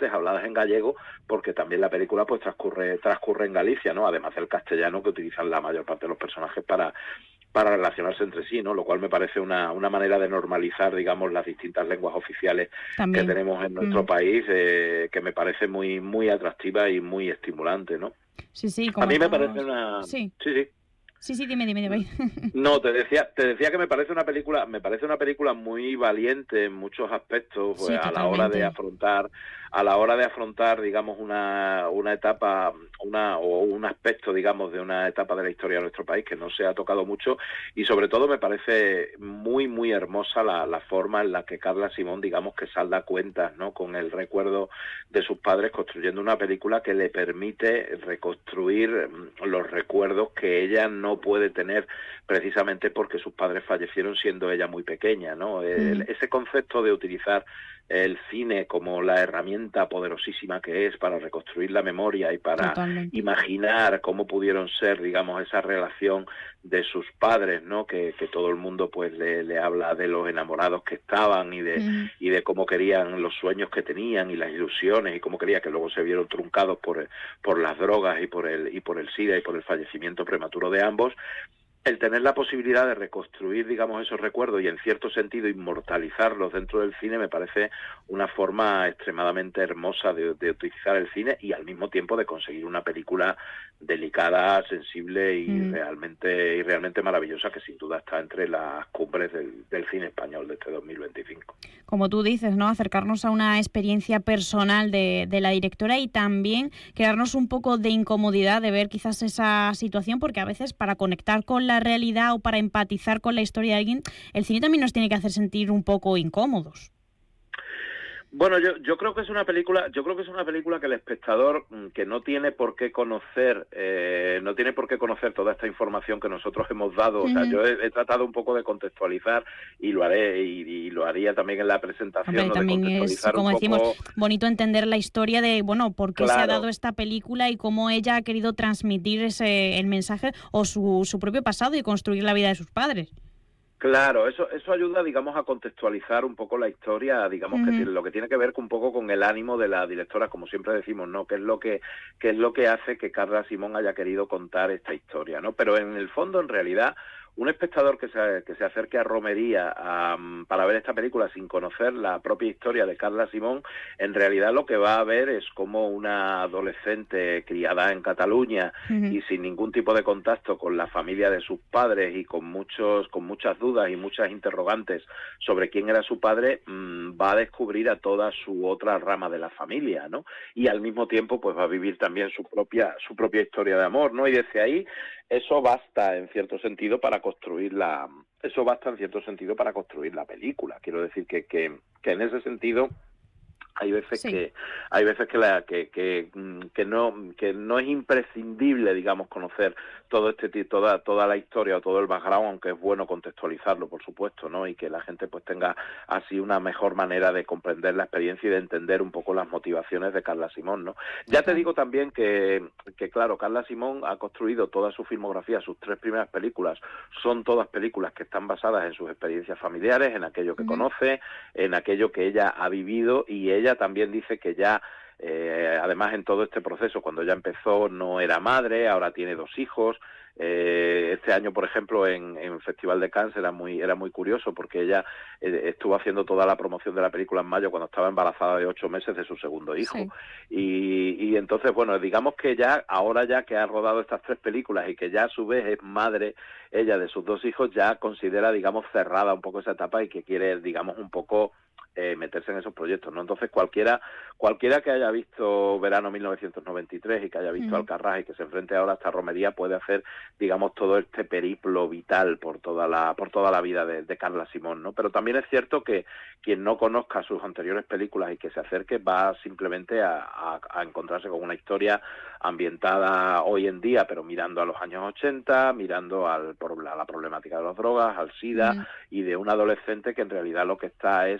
subtítulos en gallego, porque también la película pues transcurre transcurre en Galicia, ¿no? Además del castellano que utilizan la mayor parte de los personajes para para relacionarse entre sí, ¿no? Lo cual me parece una, una manera de normalizar, digamos, las distintas lenguas oficiales También. que tenemos en nuestro mm. país, eh, que me parece muy muy atractiva y muy estimulante, ¿no? Sí, sí. A mí me parece una... Sí, sí. sí. Sí, sí, dime, dime, dime. No, te decía, te decía que me parece una película, me parece una película muy valiente en muchos aspectos, pues, sí, a la hora de afrontar, a la hora de afrontar, digamos, una, una etapa, una o un aspecto, digamos, de una etapa de la historia de nuestro país que no se ha tocado mucho, y sobre todo me parece muy, muy hermosa la, la forma en la que Carla Simón, digamos, que salda cuentas, ¿no? Con el recuerdo de sus padres, construyendo una película que le permite reconstruir los recuerdos que ella no puede tener, precisamente porque sus padres fallecieron siendo ella muy pequeña, ¿no? El, mm. Ese concepto de utilizar el cine como la herramienta poderosísima que es para reconstruir la memoria y para Totalmente. imaginar cómo pudieron ser, digamos, esa relación de sus padres, ¿no? Que, que todo el mundo pues le, le habla de los enamorados que estaban y de mm. y de cómo querían, los sueños que tenían y las ilusiones, y cómo quería, que luego se vieron truncados por por las drogas y por el y por el SIDA y por el fallecimiento prematuro de ambos. El tener la posibilidad de reconstruir, digamos, esos recuerdos y en cierto sentido inmortalizarlos dentro del cine me parece una forma extremadamente hermosa de, de utilizar el cine, y al mismo tiempo de conseguir una película delicada, sensible y mm. realmente y realmente maravillosa, que sin duda está entre las cumbres del, del cine español de este dos mil veinticinco. Como tú dices, ¿no? Acercarnos a una experiencia personal de, de la directora, y también quedarnos un poco de incomodidad de ver quizás esa situación, porque a veces para conectar con la realidad o para empatizar con la historia de alguien, el cine también nos tiene que hacer sentir un poco incómodos. Bueno, yo, yo creo que es una película, yo creo que es una película que el espectador, que no tiene por qué conocer, eh, no tiene por qué conocer toda esta información que nosotros hemos dado. Uh-huh. O sea, yo he, he tratado un poco de contextualizar, y lo haré y, y lo haría también en la presentación. Hombre, ¿no? También de contextualizar es, como un decimos, poco... bonito entender la historia de, bueno, por qué claro. se ha dado esta película y cómo ella ha querido transmitir ese el mensaje o su, su propio pasado y construir la vida de sus padres. Claro, eso eso ayuda, digamos, a contextualizar un poco la historia, digamos, uh-huh. que tiene, lo que tiene que ver un poco con el ánimo de la directora, como siempre decimos, ¿no? ¿Qué es lo que qué es lo que hace que Carla Simón haya querido contar esta historia, ¿no? Pero en el fondo, en realidad, un espectador que se, que se acerque a Romería um, para ver esta película sin conocer la propia historia de Carla Simón, en realidad lo que va a ver es como una adolescente criada en Cataluña uh-huh. y sin ningún tipo de contacto con la familia de sus padres, y con muchos con muchas dudas y muchas interrogantes sobre quién era su padre, mmm, va a descubrir a toda su otra rama de la familia, ¿no? Y al mismo tiempo pues va a vivir también su propia su propia historia de amor, ¿no? Y desde ahí eso basta en cierto sentido para construir la eso basta en cierto sentido para construir la película. Quiero decir que que, que en ese sentido hay veces sí. que hay veces que la que, que que no que no es imprescindible, digamos, conocer todo este toda toda la historia o todo el background, aunque es bueno contextualizarlo, por supuesto, ¿no? Y que la gente pues tenga así una mejor manera de comprender la experiencia y de entender un poco las motivaciones de Carla Simón, ¿no? Ya te digo también que que claro, Carla Simón ha construido toda su filmografía, sus tres primeras películas son todas películas que están basadas en sus experiencias familiares, en aquello que uh-huh. conoce, en aquello que ella ha vivido, y ella Ella también dice que ya, eh, además en todo este proceso, cuando ella empezó no era madre, ahora tiene dos hijos. Eh, este año, por ejemplo, en, en Festival de Cannes era muy era muy curioso, porque ella eh, estuvo haciendo toda la promoción de la película en mayo, cuando estaba embarazada de ocho meses de su segundo hijo. Sí. Y, y entonces, bueno, digamos que ya, ahora ya que ha rodado estas tres películas y que ya a su vez es madre ella de sus dos hijos, ya considera, digamos, cerrada un poco esa etapa y que quiere, digamos, un poco... Eh, meterse en esos proyectos, ¿no? Entonces cualquiera cualquiera que haya visto Verano mil novecientos noventa y tres y que haya visto mm. Alcarrás y que se enfrente ahora a esta romería puede hacer, digamos, todo este periplo vital por toda la por toda la vida de, de Carla Simón, ¿no? Pero también es cierto que quien no conozca sus anteriores películas y que se acerque va simplemente a, a, a encontrarse con una historia ambientada hoy en día, pero mirando a los años ochenta, mirando al, a la problemática de las drogas, al SIDA mm. y de un adolescente que en realidad lo que está es buscando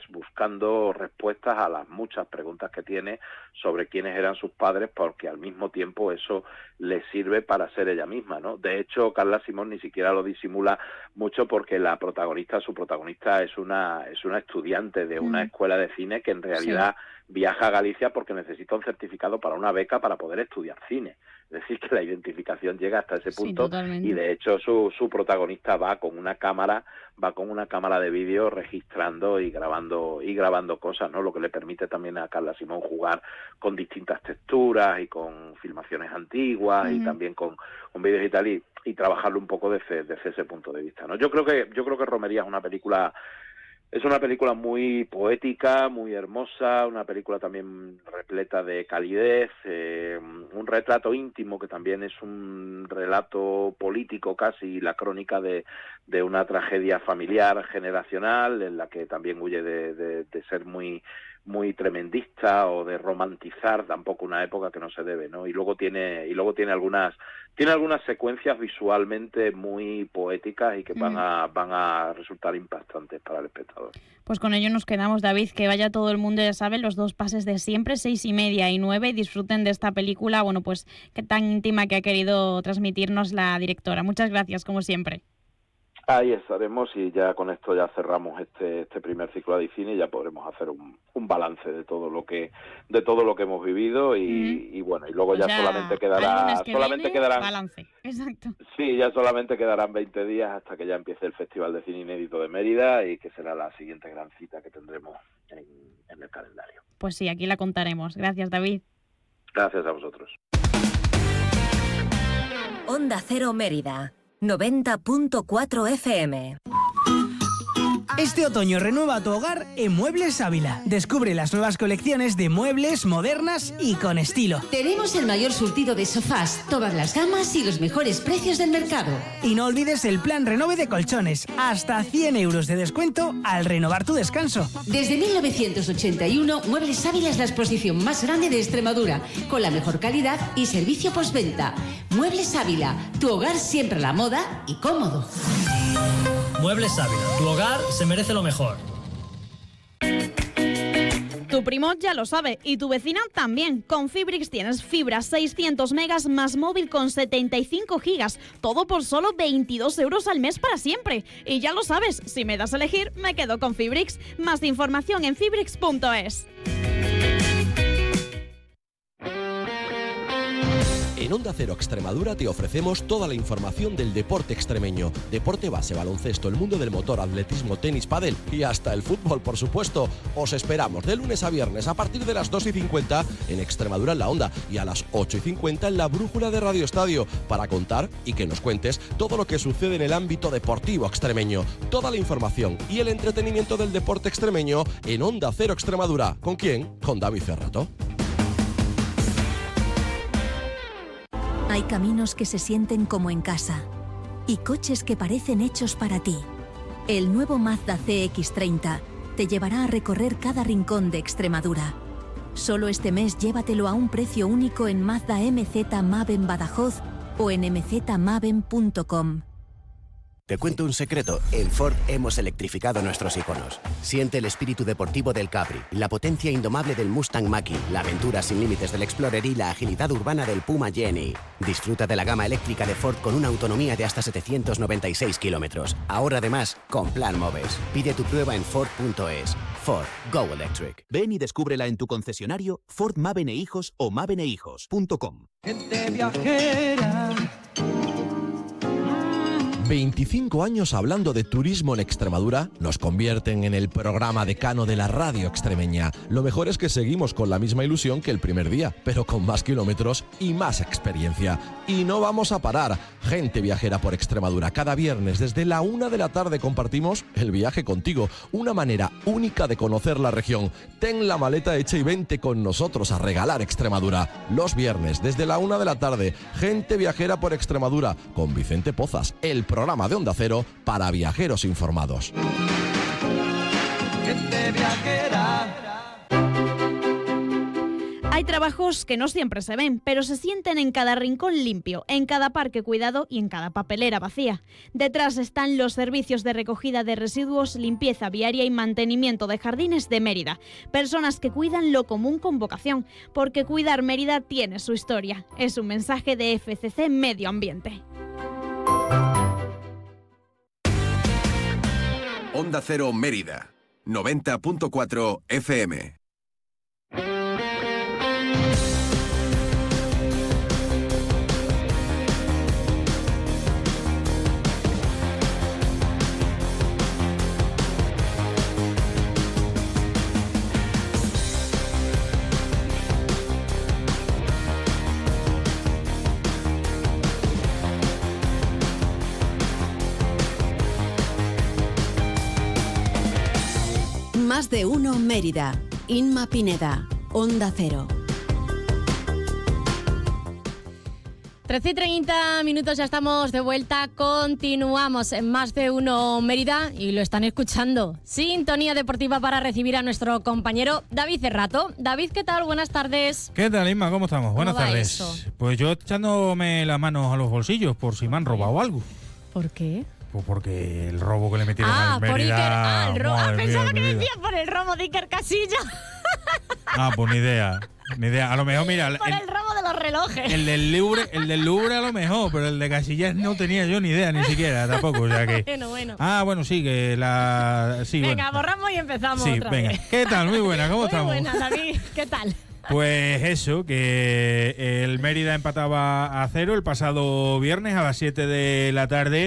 buscando respuestas a las muchas preguntas que tiene sobre quiénes eran sus padres, porque al mismo tiempo eso le sirve para ser ella misma, ¿no? De hecho, Carla Simón ni siquiera lo disimula mucho, porque la protagonista, su protagonista es una es una estudiante de una mm. escuela de cine que en realidad sí. viaja a Galicia porque necesita un certificado para una beca para poder estudiar cine. Es decir, que la identificación llega hasta ese punto, sí, y de hecho su, su protagonista va con una cámara, va con una cámara de vídeo registrando y grabando y grabando cosas, ¿no? Lo que le permite también a Carla Simón jugar con distintas texturas y con filmaciones antiguas, uh-huh. y también con, con vídeos y tal, y, y trabajarlo un poco desde, desde ese punto de vista, ¿no? Yo creo que yo creo que Romería es una película Es una película muy poética, muy hermosa, una película también repleta de calidez, eh, un retrato íntimo que también es un relato político casi, la crónica de, de una tragedia familiar generacional en la que también huye de, de, de ser muy muy tremendista o de romantizar tampoco una época que no se debe, ¿no? Y luego tiene y luego tiene algunas tiene algunas secuencias visualmente muy poéticas y que van a van a resultar impactantes para el espectador. Pues con ello nos quedamos, David, que vaya todo el mundo, ya saben, los dos pases de siempre, seis y media y nueve, disfruten de esta película, bueno, pues que tan íntima que ha querido transmitirnos la directora. Muchas gracias, como siempre. Ahí estaremos y ya con esto ya cerramos este este primer ciclo de cine y ya podremos hacer un, un balance de todo lo que de todo lo que hemos vivido y, mm. y bueno, y luego pues ya, ya solamente quedará que solamente viene, quedarán balance. Exacto. Sí, ya solamente quedarán veinte días hasta que ya empiece el Festival de Cine Inédito de Mérida y que será la siguiente gran cita que tendremos en, en el calendario. Pues sí, aquí la contaremos. Gracias, David. Gracias a vosotros. Onda Cero Mérida noventa punto cuatro F M. Este otoño renueva tu hogar en Muebles Ávila. Descubre las nuevas colecciones de muebles modernas y con estilo. Tenemos el mayor surtido de sofás, todas las gamas y los mejores precios del mercado. Y no olvides el plan Renove de colchones. Hasta cien euros de descuento al renovar tu descanso. Desde mil novecientos ochenta y uno, Muebles Ávila es la exposición más grande de Extremadura, con la mejor calidad y servicio postventa. Muebles Ávila, tu hogar siempre a la moda y cómodo. Muebles Ávila, tu hogar se merece lo mejor. Tu primo ya lo sabe y tu vecina también. Con Fibrix tienes fibra seiscientos megas más móvil con setenta y cinco gigas. Todo por solo veintidós euros al mes para siempre. Y ya lo sabes, si me das a elegir, me quedo con Fibrix. Más información en fibrix punto es. En Onda Cero Extremadura te ofrecemos toda la información del deporte extremeño. Deporte base, baloncesto, el mundo del motor, atletismo, tenis, pádel y hasta el fútbol, por supuesto. Os esperamos de lunes a viernes a partir de las dos y cincuenta en Extremadura en la Onda y a las ocho y cincuenta en la Brújula de Radio Estadio para contar y que nos cuentes todo lo que sucede en el ámbito deportivo extremeño. Toda la información y el entretenimiento del deporte extremeño en Onda Cero Extremadura. ¿Con quién? Con David Cerrato. Hay caminos que se sienten como en casa y coches que parecen hechos para ti. El nuevo Mazda C X treinta te llevará a recorrer cada rincón de Extremadura. Solo este mes llévatelo a un precio único en Mazda M Z Maven Badajoz o en m z maven punto com. Te cuento un secreto, en Ford hemos electrificado nuestros iconos. Siente el espíritu deportivo del Capri, la potencia indomable del Mustang Mach-E, la aventura sin límites del Explorer y la agilidad urbana del Puma Jenny. Disfruta de la gama eléctrica de Ford con una autonomía de hasta setecientos noventa y seis kilómetros. Ahora además, con Plan Moves. Pide tu prueba en Ford punto es. Ford, Go Electric. Ven y descúbrela en tu concesionario Ford Maven e Hijos o maven e hijos punto com. Gente viajera. veinticinco años hablando de turismo en Extremadura nos convierten en el programa decano de la radio extremeña. Lo mejor es que seguimos con la misma ilusión que el primer día, pero con más kilómetros y más experiencia. Y no vamos a parar. Gente viajera por Extremadura. Cada viernes desde la una de la tarde compartimos el viaje contigo. Una manera única de conocer la región. Ten la maleta hecha y vente con nosotros a regalar Extremadura. Los viernes desde la una de la tarde. Gente viajera por Extremadura con Vicente Pozas, el programa de Onda Cero para viajeros informados. Hay Hay trabajos que no siempre se ven, pero se sienten en cada rincón limpio, en cada parque cuidado y en cada papelera vacía. Detrás están los servicios de recogida de residuos, limpieza viaria y mantenimiento de jardines de Mérida. Personas que cuidan lo común con vocación, porque cuidar Mérida tiene su historia. Es un mensaje de F C C Medio Ambiente. Onda Cero Mérida, noventa punto cuatro F M. Más de uno Mérida. Inma Pineda, Onda Cero. trece y treinta minutos, ya estamos de vuelta. Continuamos en Más de uno Mérida y lo están escuchando. Sintonía deportiva para recibir a nuestro compañero David Cerrato. David, ¿qué tal? Buenas tardes. ¿Qué tal, Inma? ¿Cómo estamos? ¿Cómo Buenas va tardes. eso? Pues yo echándome las manos a los bolsillos por si me han robado algo. ¿Por qué? Pues porque el robo que le metieron Ah, al por Mérida... Iker. Ah, el robo. Ah, madre pensaba mía, que mi vida. decía por el robo de Iker Casilla. Ah, pues ni idea. Ni idea. A lo mejor, mira... Por el, el robo de los relojes. el del Louvre, el del Louvre a lo mejor, pero el de Casillas no tenía yo ni idea, ni siquiera, tampoco, o sea que... Bueno, bueno. Ah, bueno, sí, que la... Sí, Venga, bueno. borramos y empezamos Sí, otra venga. vez. ¿Qué tal? Muy buena, ¿cómo Muy estamos? buena, David. ¿Qué tal? Pues eso, que el Mérida empataba a cero el pasado viernes a las siete de la tarde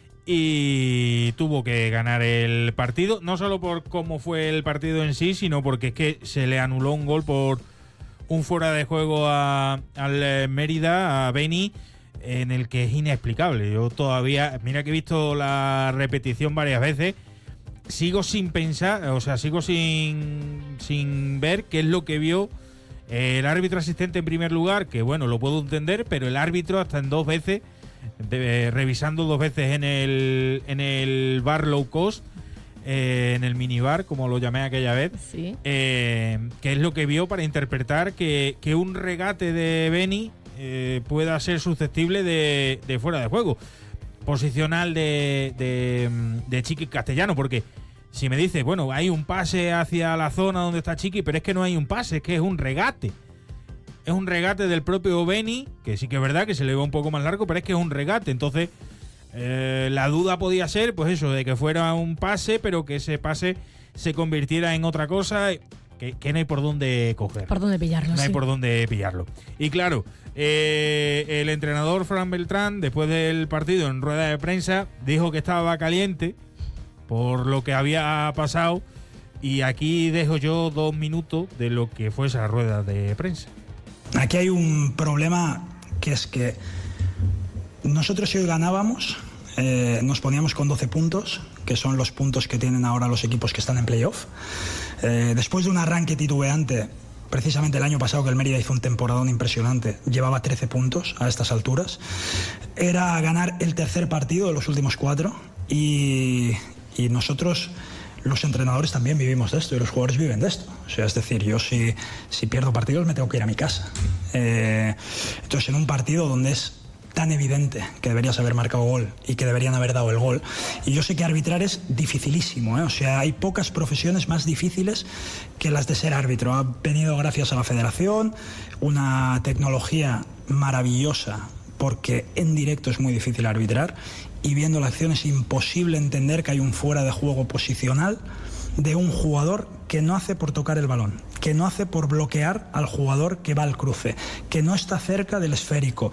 y tuvo que ganar el partido, no solo por cómo fue el partido en sí, sino porque es que se le anuló un gol por un fuera de juego a, al Mérida, a Beni, en el que es inexplicable. Yo todavía, mira que he visto la repetición varias veces, sigo sin pensar, o sea, sigo sin, sin ver qué es lo que vio el árbitro asistente en primer lugar, que bueno, lo puedo entender, pero el árbitro hasta en dos veces, de, revisando dos veces en el, en el bar low cost, eh, en el minibar, como lo llamé aquella vez, sí. eh, que es lo que vio para interpretar que, que un regate de Beni eh, pueda ser susceptible de, de fuera de juego. Posicional de, de, de Chiqui Castellano, porque si me dices, bueno, hay un pase hacia la zona donde está Chiqui, pero es que no hay un pase, es que es un regate. Es un regate del propio Beni, que sí que es verdad que se le va un poco más largo, pero es que es un regate. Entonces, eh, la duda podía ser, pues eso, de que fuera un pase, pero que ese pase se convirtiera en otra cosa, que, que no hay por dónde coger. Por dónde pillarlo, No hay sí. por dónde pillarlo. Y claro, eh, el entrenador Fran Beltrán, después del partido en rueda de prensa, dijo que estaba caliente por lo que había pasado. Y aquí dejo yo dos minutos de lo que fue esa rueda de prensa. Aquí hay un problema, que es que nosotros si hoy ganábamos, eh, nos poníamos con doce puntos, que son los puntos que tienen ahora los equipos que están en playoff. Eh, después de un arranque titubeante, precisamente el año pasado que el Mérida hizo un temporadón impresionante, llevaba trece puntos a estas alturas. Era ganar el tercer partido de los últimos cuatro y, y nosotros... Los entrenadores también vivimos de esto y los jugadores viven de esto. O sea, es decir, yo si, si pierdo partidos me tengo que ir a mi casa. Eh, entonces, en un partido donde es tan evidente que deberías haber marcado gol y que deberían haber dado el gol, y yo sé que arbitrar es dificilísimo, ¿eh? O sea, hay pocas profesiones más difíciles que las de ser árbitro. Ha venido gracias a la federación, una tecnología maravillosa, porque en directo es muy difícil arbitrar, y viendo la acción es imposible entender que hay un fuera de juego posicional de un jugador que no hace por tocar el balón, que no hace por bloquear al jugador que va al cruce, que no está cerca del esférico.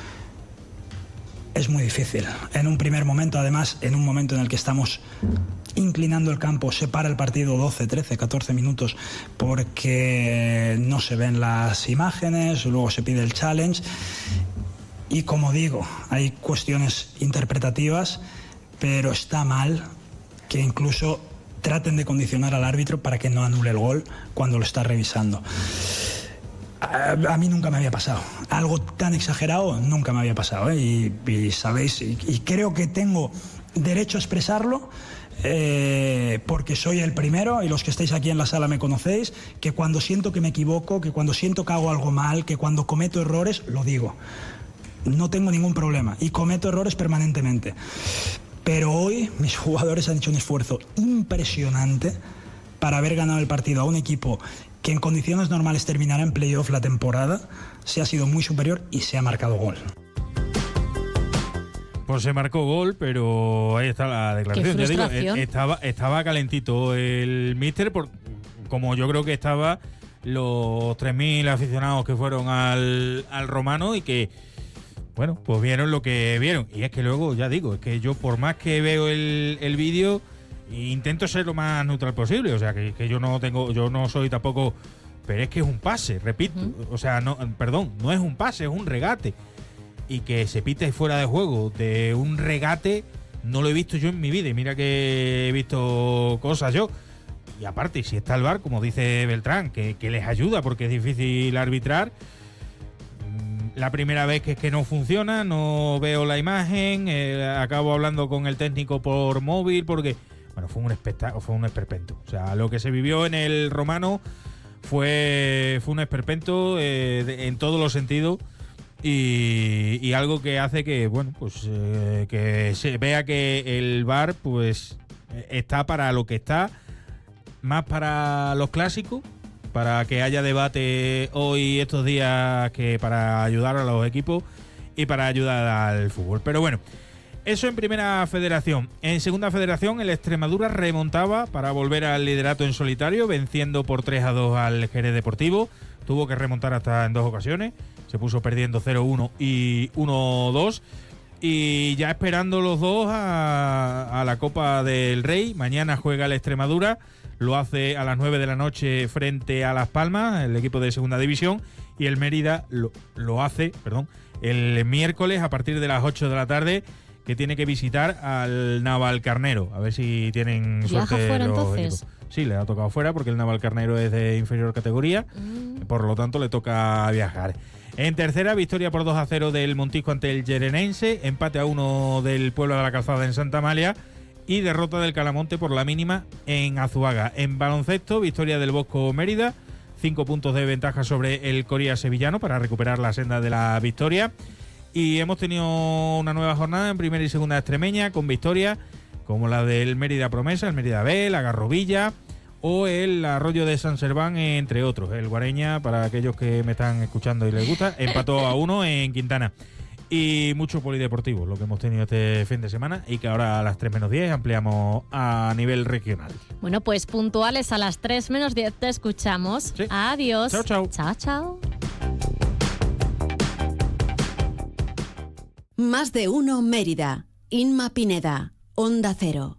Es muy difícil. En un primer momento, además, en un momento en el que estamos inclinando el campo, se para el partido doce, trece, catorce minutos porque no se ven las imágenes, luego se pide el challenge. Y como digo, hay cuestiones interpretativas, pero está mal que incluso traten de condicionar al árbitro para que no anule el gol cuando lo está revisando. A, a mí nunca me había pasado. Algo tan exagerado nunca me había pasado, ¿eh? Y, y sabéis, y, y creo que tengo derecho a expresarlo, eh, eh, porque soy el primero, y los que estáis aquí en la sala me conocéis, que cuando siento que me equivoco, que cuando siento que hago algo mal, que cuando cometo errores, lo digo. No tengo ningún problema y cometo errores permanentemente. Pero hoy mis jugadores han hecho un esfuerzo impresionante para haber ganado el partido a un equipo que en condiciones normales terminará en playoff la temporada. Se ha sido muy superior y se ha marcado gol. Pues se marcó gol, pero ahí está la declaración. Ya digo, estaba, estaba calentito el míster, por, como yo creo que estaba los tres mil aficionados que fueron al, al Romano y que, bueno, pues vieron lo que vieron. Y es que luego, ya digo, es que yo por más que veo el, el vídeo, intento ser lo más neutral posible. O sea, que, que yo no tengo, yo no soy tampoco, pero es que es un pase, repito. Uh-huh. O sea, no, perdón, no es un pase, es un regate. Y que se pite fuera de juego de un regate, no lo he visto yo en mi vida. Y mira que he visto cosas yo. Y aparte, si está el V A R, como dice Beltrán, que, que les ayuda porque es difícil arbitrar. La primera vez que es que no funciona, no veo la imagen, eh, acabo hablando con el técnico por móvil porque, bueno, fue un espectáculo, fue un esperpento. O sea, lo que se vivió en el Romano fue, fue un esperpento eh, de, en todos los sentidos y, y algo que hace que, bueno, pues eh, que se vea que el V A R pues está para lo que está, más para los clásicos, para que haya debate hoy, estos días, que para ayudar a los equipos y para ayudar al fútbol. Pero bueno, eso en primera federación. En segunda federación, el Extremadura remontaba para volver al liderato en solitario, venciendo por tres a dos al Jerez Deportivo. Tuvo que remontar hasta en dos ocasiones. Se puso perdiendo cero uno y uno dos. Y ya esperando los dos a, a la Copa del Rey. Mañana juega el Extremadura. Lo hace a las nueve de la noche frente a Las Palmas, el equipo de segunda división, y el Mérida lo, lo hace, perdón, el miércoles a partir de las ocho de la tarde, que tiene que visitar al Navalcarnero, a ver si tienen ¿Viaja suerte fuera, los entonces? equipos. Sí, le ha tocado fuera porque el Navalcarnero es de inferior categoría, mm. por lo tanto le toca viajar. En tercera, victoria por dos a cero del Montijo ante el Llerenense, empate a uno del Pueblo de la Calzada en Santa Amalia, y derrota del Calamonte por la mínima en Azuaga. En baloncesto, victoria del Bosco Mérida, cinco puntos de ventaja sobre el Coria sevillano para recuperar la senda de la victoria. Y hemos tenido una nueva jornada en primera y segunda extremeña con victorias como la del Mérida Promesa, el Mérida B, la Garrovilla o el Arroyo de San Serván, entre otros. El Guareña, para aquellos que me están escuchando y les gusta, empató a uno en Quintana. Y mucho polideportivo, lo que hemos tenido este fin de semana y que ahora a las tres menos diez ampliamos a nivel regional. Bueno, pues puntuales a las tres menos diez te escuchamos. Sí. Adiós. Chao, chao. Chao, chao. Más de uno Mérida. Inma Pineda. Onda Cero.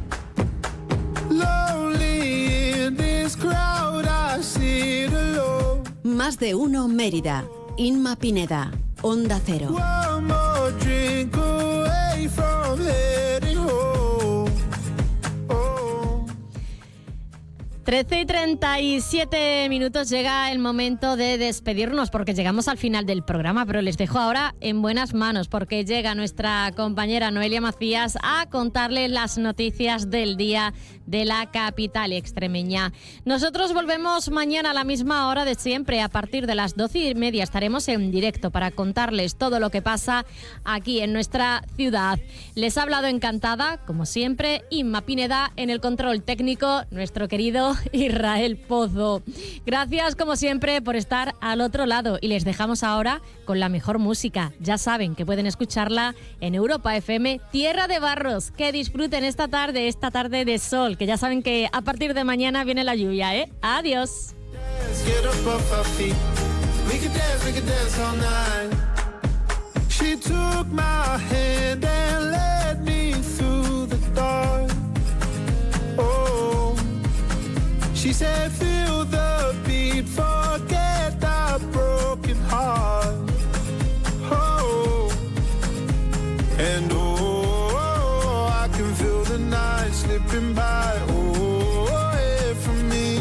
Más de uno Mérida. Inma Pineda. Onda Cero. trece y treinta y siete minutos, llega el momento de despedirnos porque llegamos al final del programa, pero les dejo ahora en buenas manos porque llega nuestra compañera Noelia Macías a contarles las noticias del día de la capital extremeña. Nosotros volvemos mañana a la misma hora de siempre, a partir de las doce y media estaremos en directo para contarles todo lo que pasa aquí en nuestra ciudad. Les ha hablado encantada, como siempre, Inma Pineda, en el control técnico, nuestro querido Israel Pozo. Gracias, como siempre, por estar al otro lado y les dejamos ahora con la mejor música. Ya saben que pueden escucharla en Europa F M, Tierra de Barros. Que disfruten esta tarde, esta tarde de sol, que ya saben que a partir de mañana viene la lluvia, ¿eh? Adiós. She said, feel the beat, forget the broken heart. Oh, and oh, I can feel the night slipping by. Oh, away from me.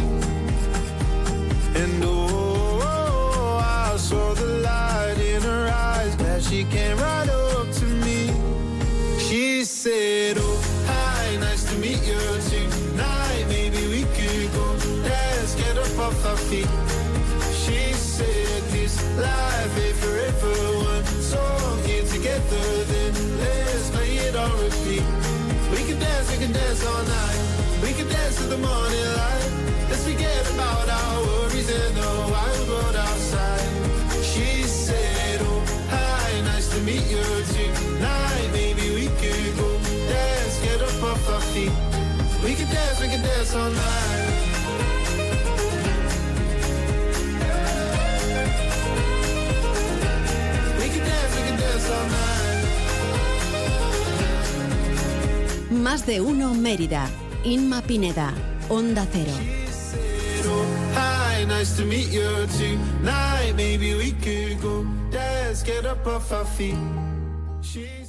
And oh, I saw the light in her eyes as she came right up to me. She said, oh, hi, nice to meet you too. we can dance all night. We can dance to the morning light. Let's forget about our worries in the wild world outside. She said, oh, hi, nice to meet you tonight. Maybe we could go dance, get up off our feet. We can dance, we can dance all night. We can dance, we can dance all night. Más de uno Mérida. Inma Pineda, Onda Cero. Hi, nice to meet you tonight. Maybe we could go dance, get up off our feet. She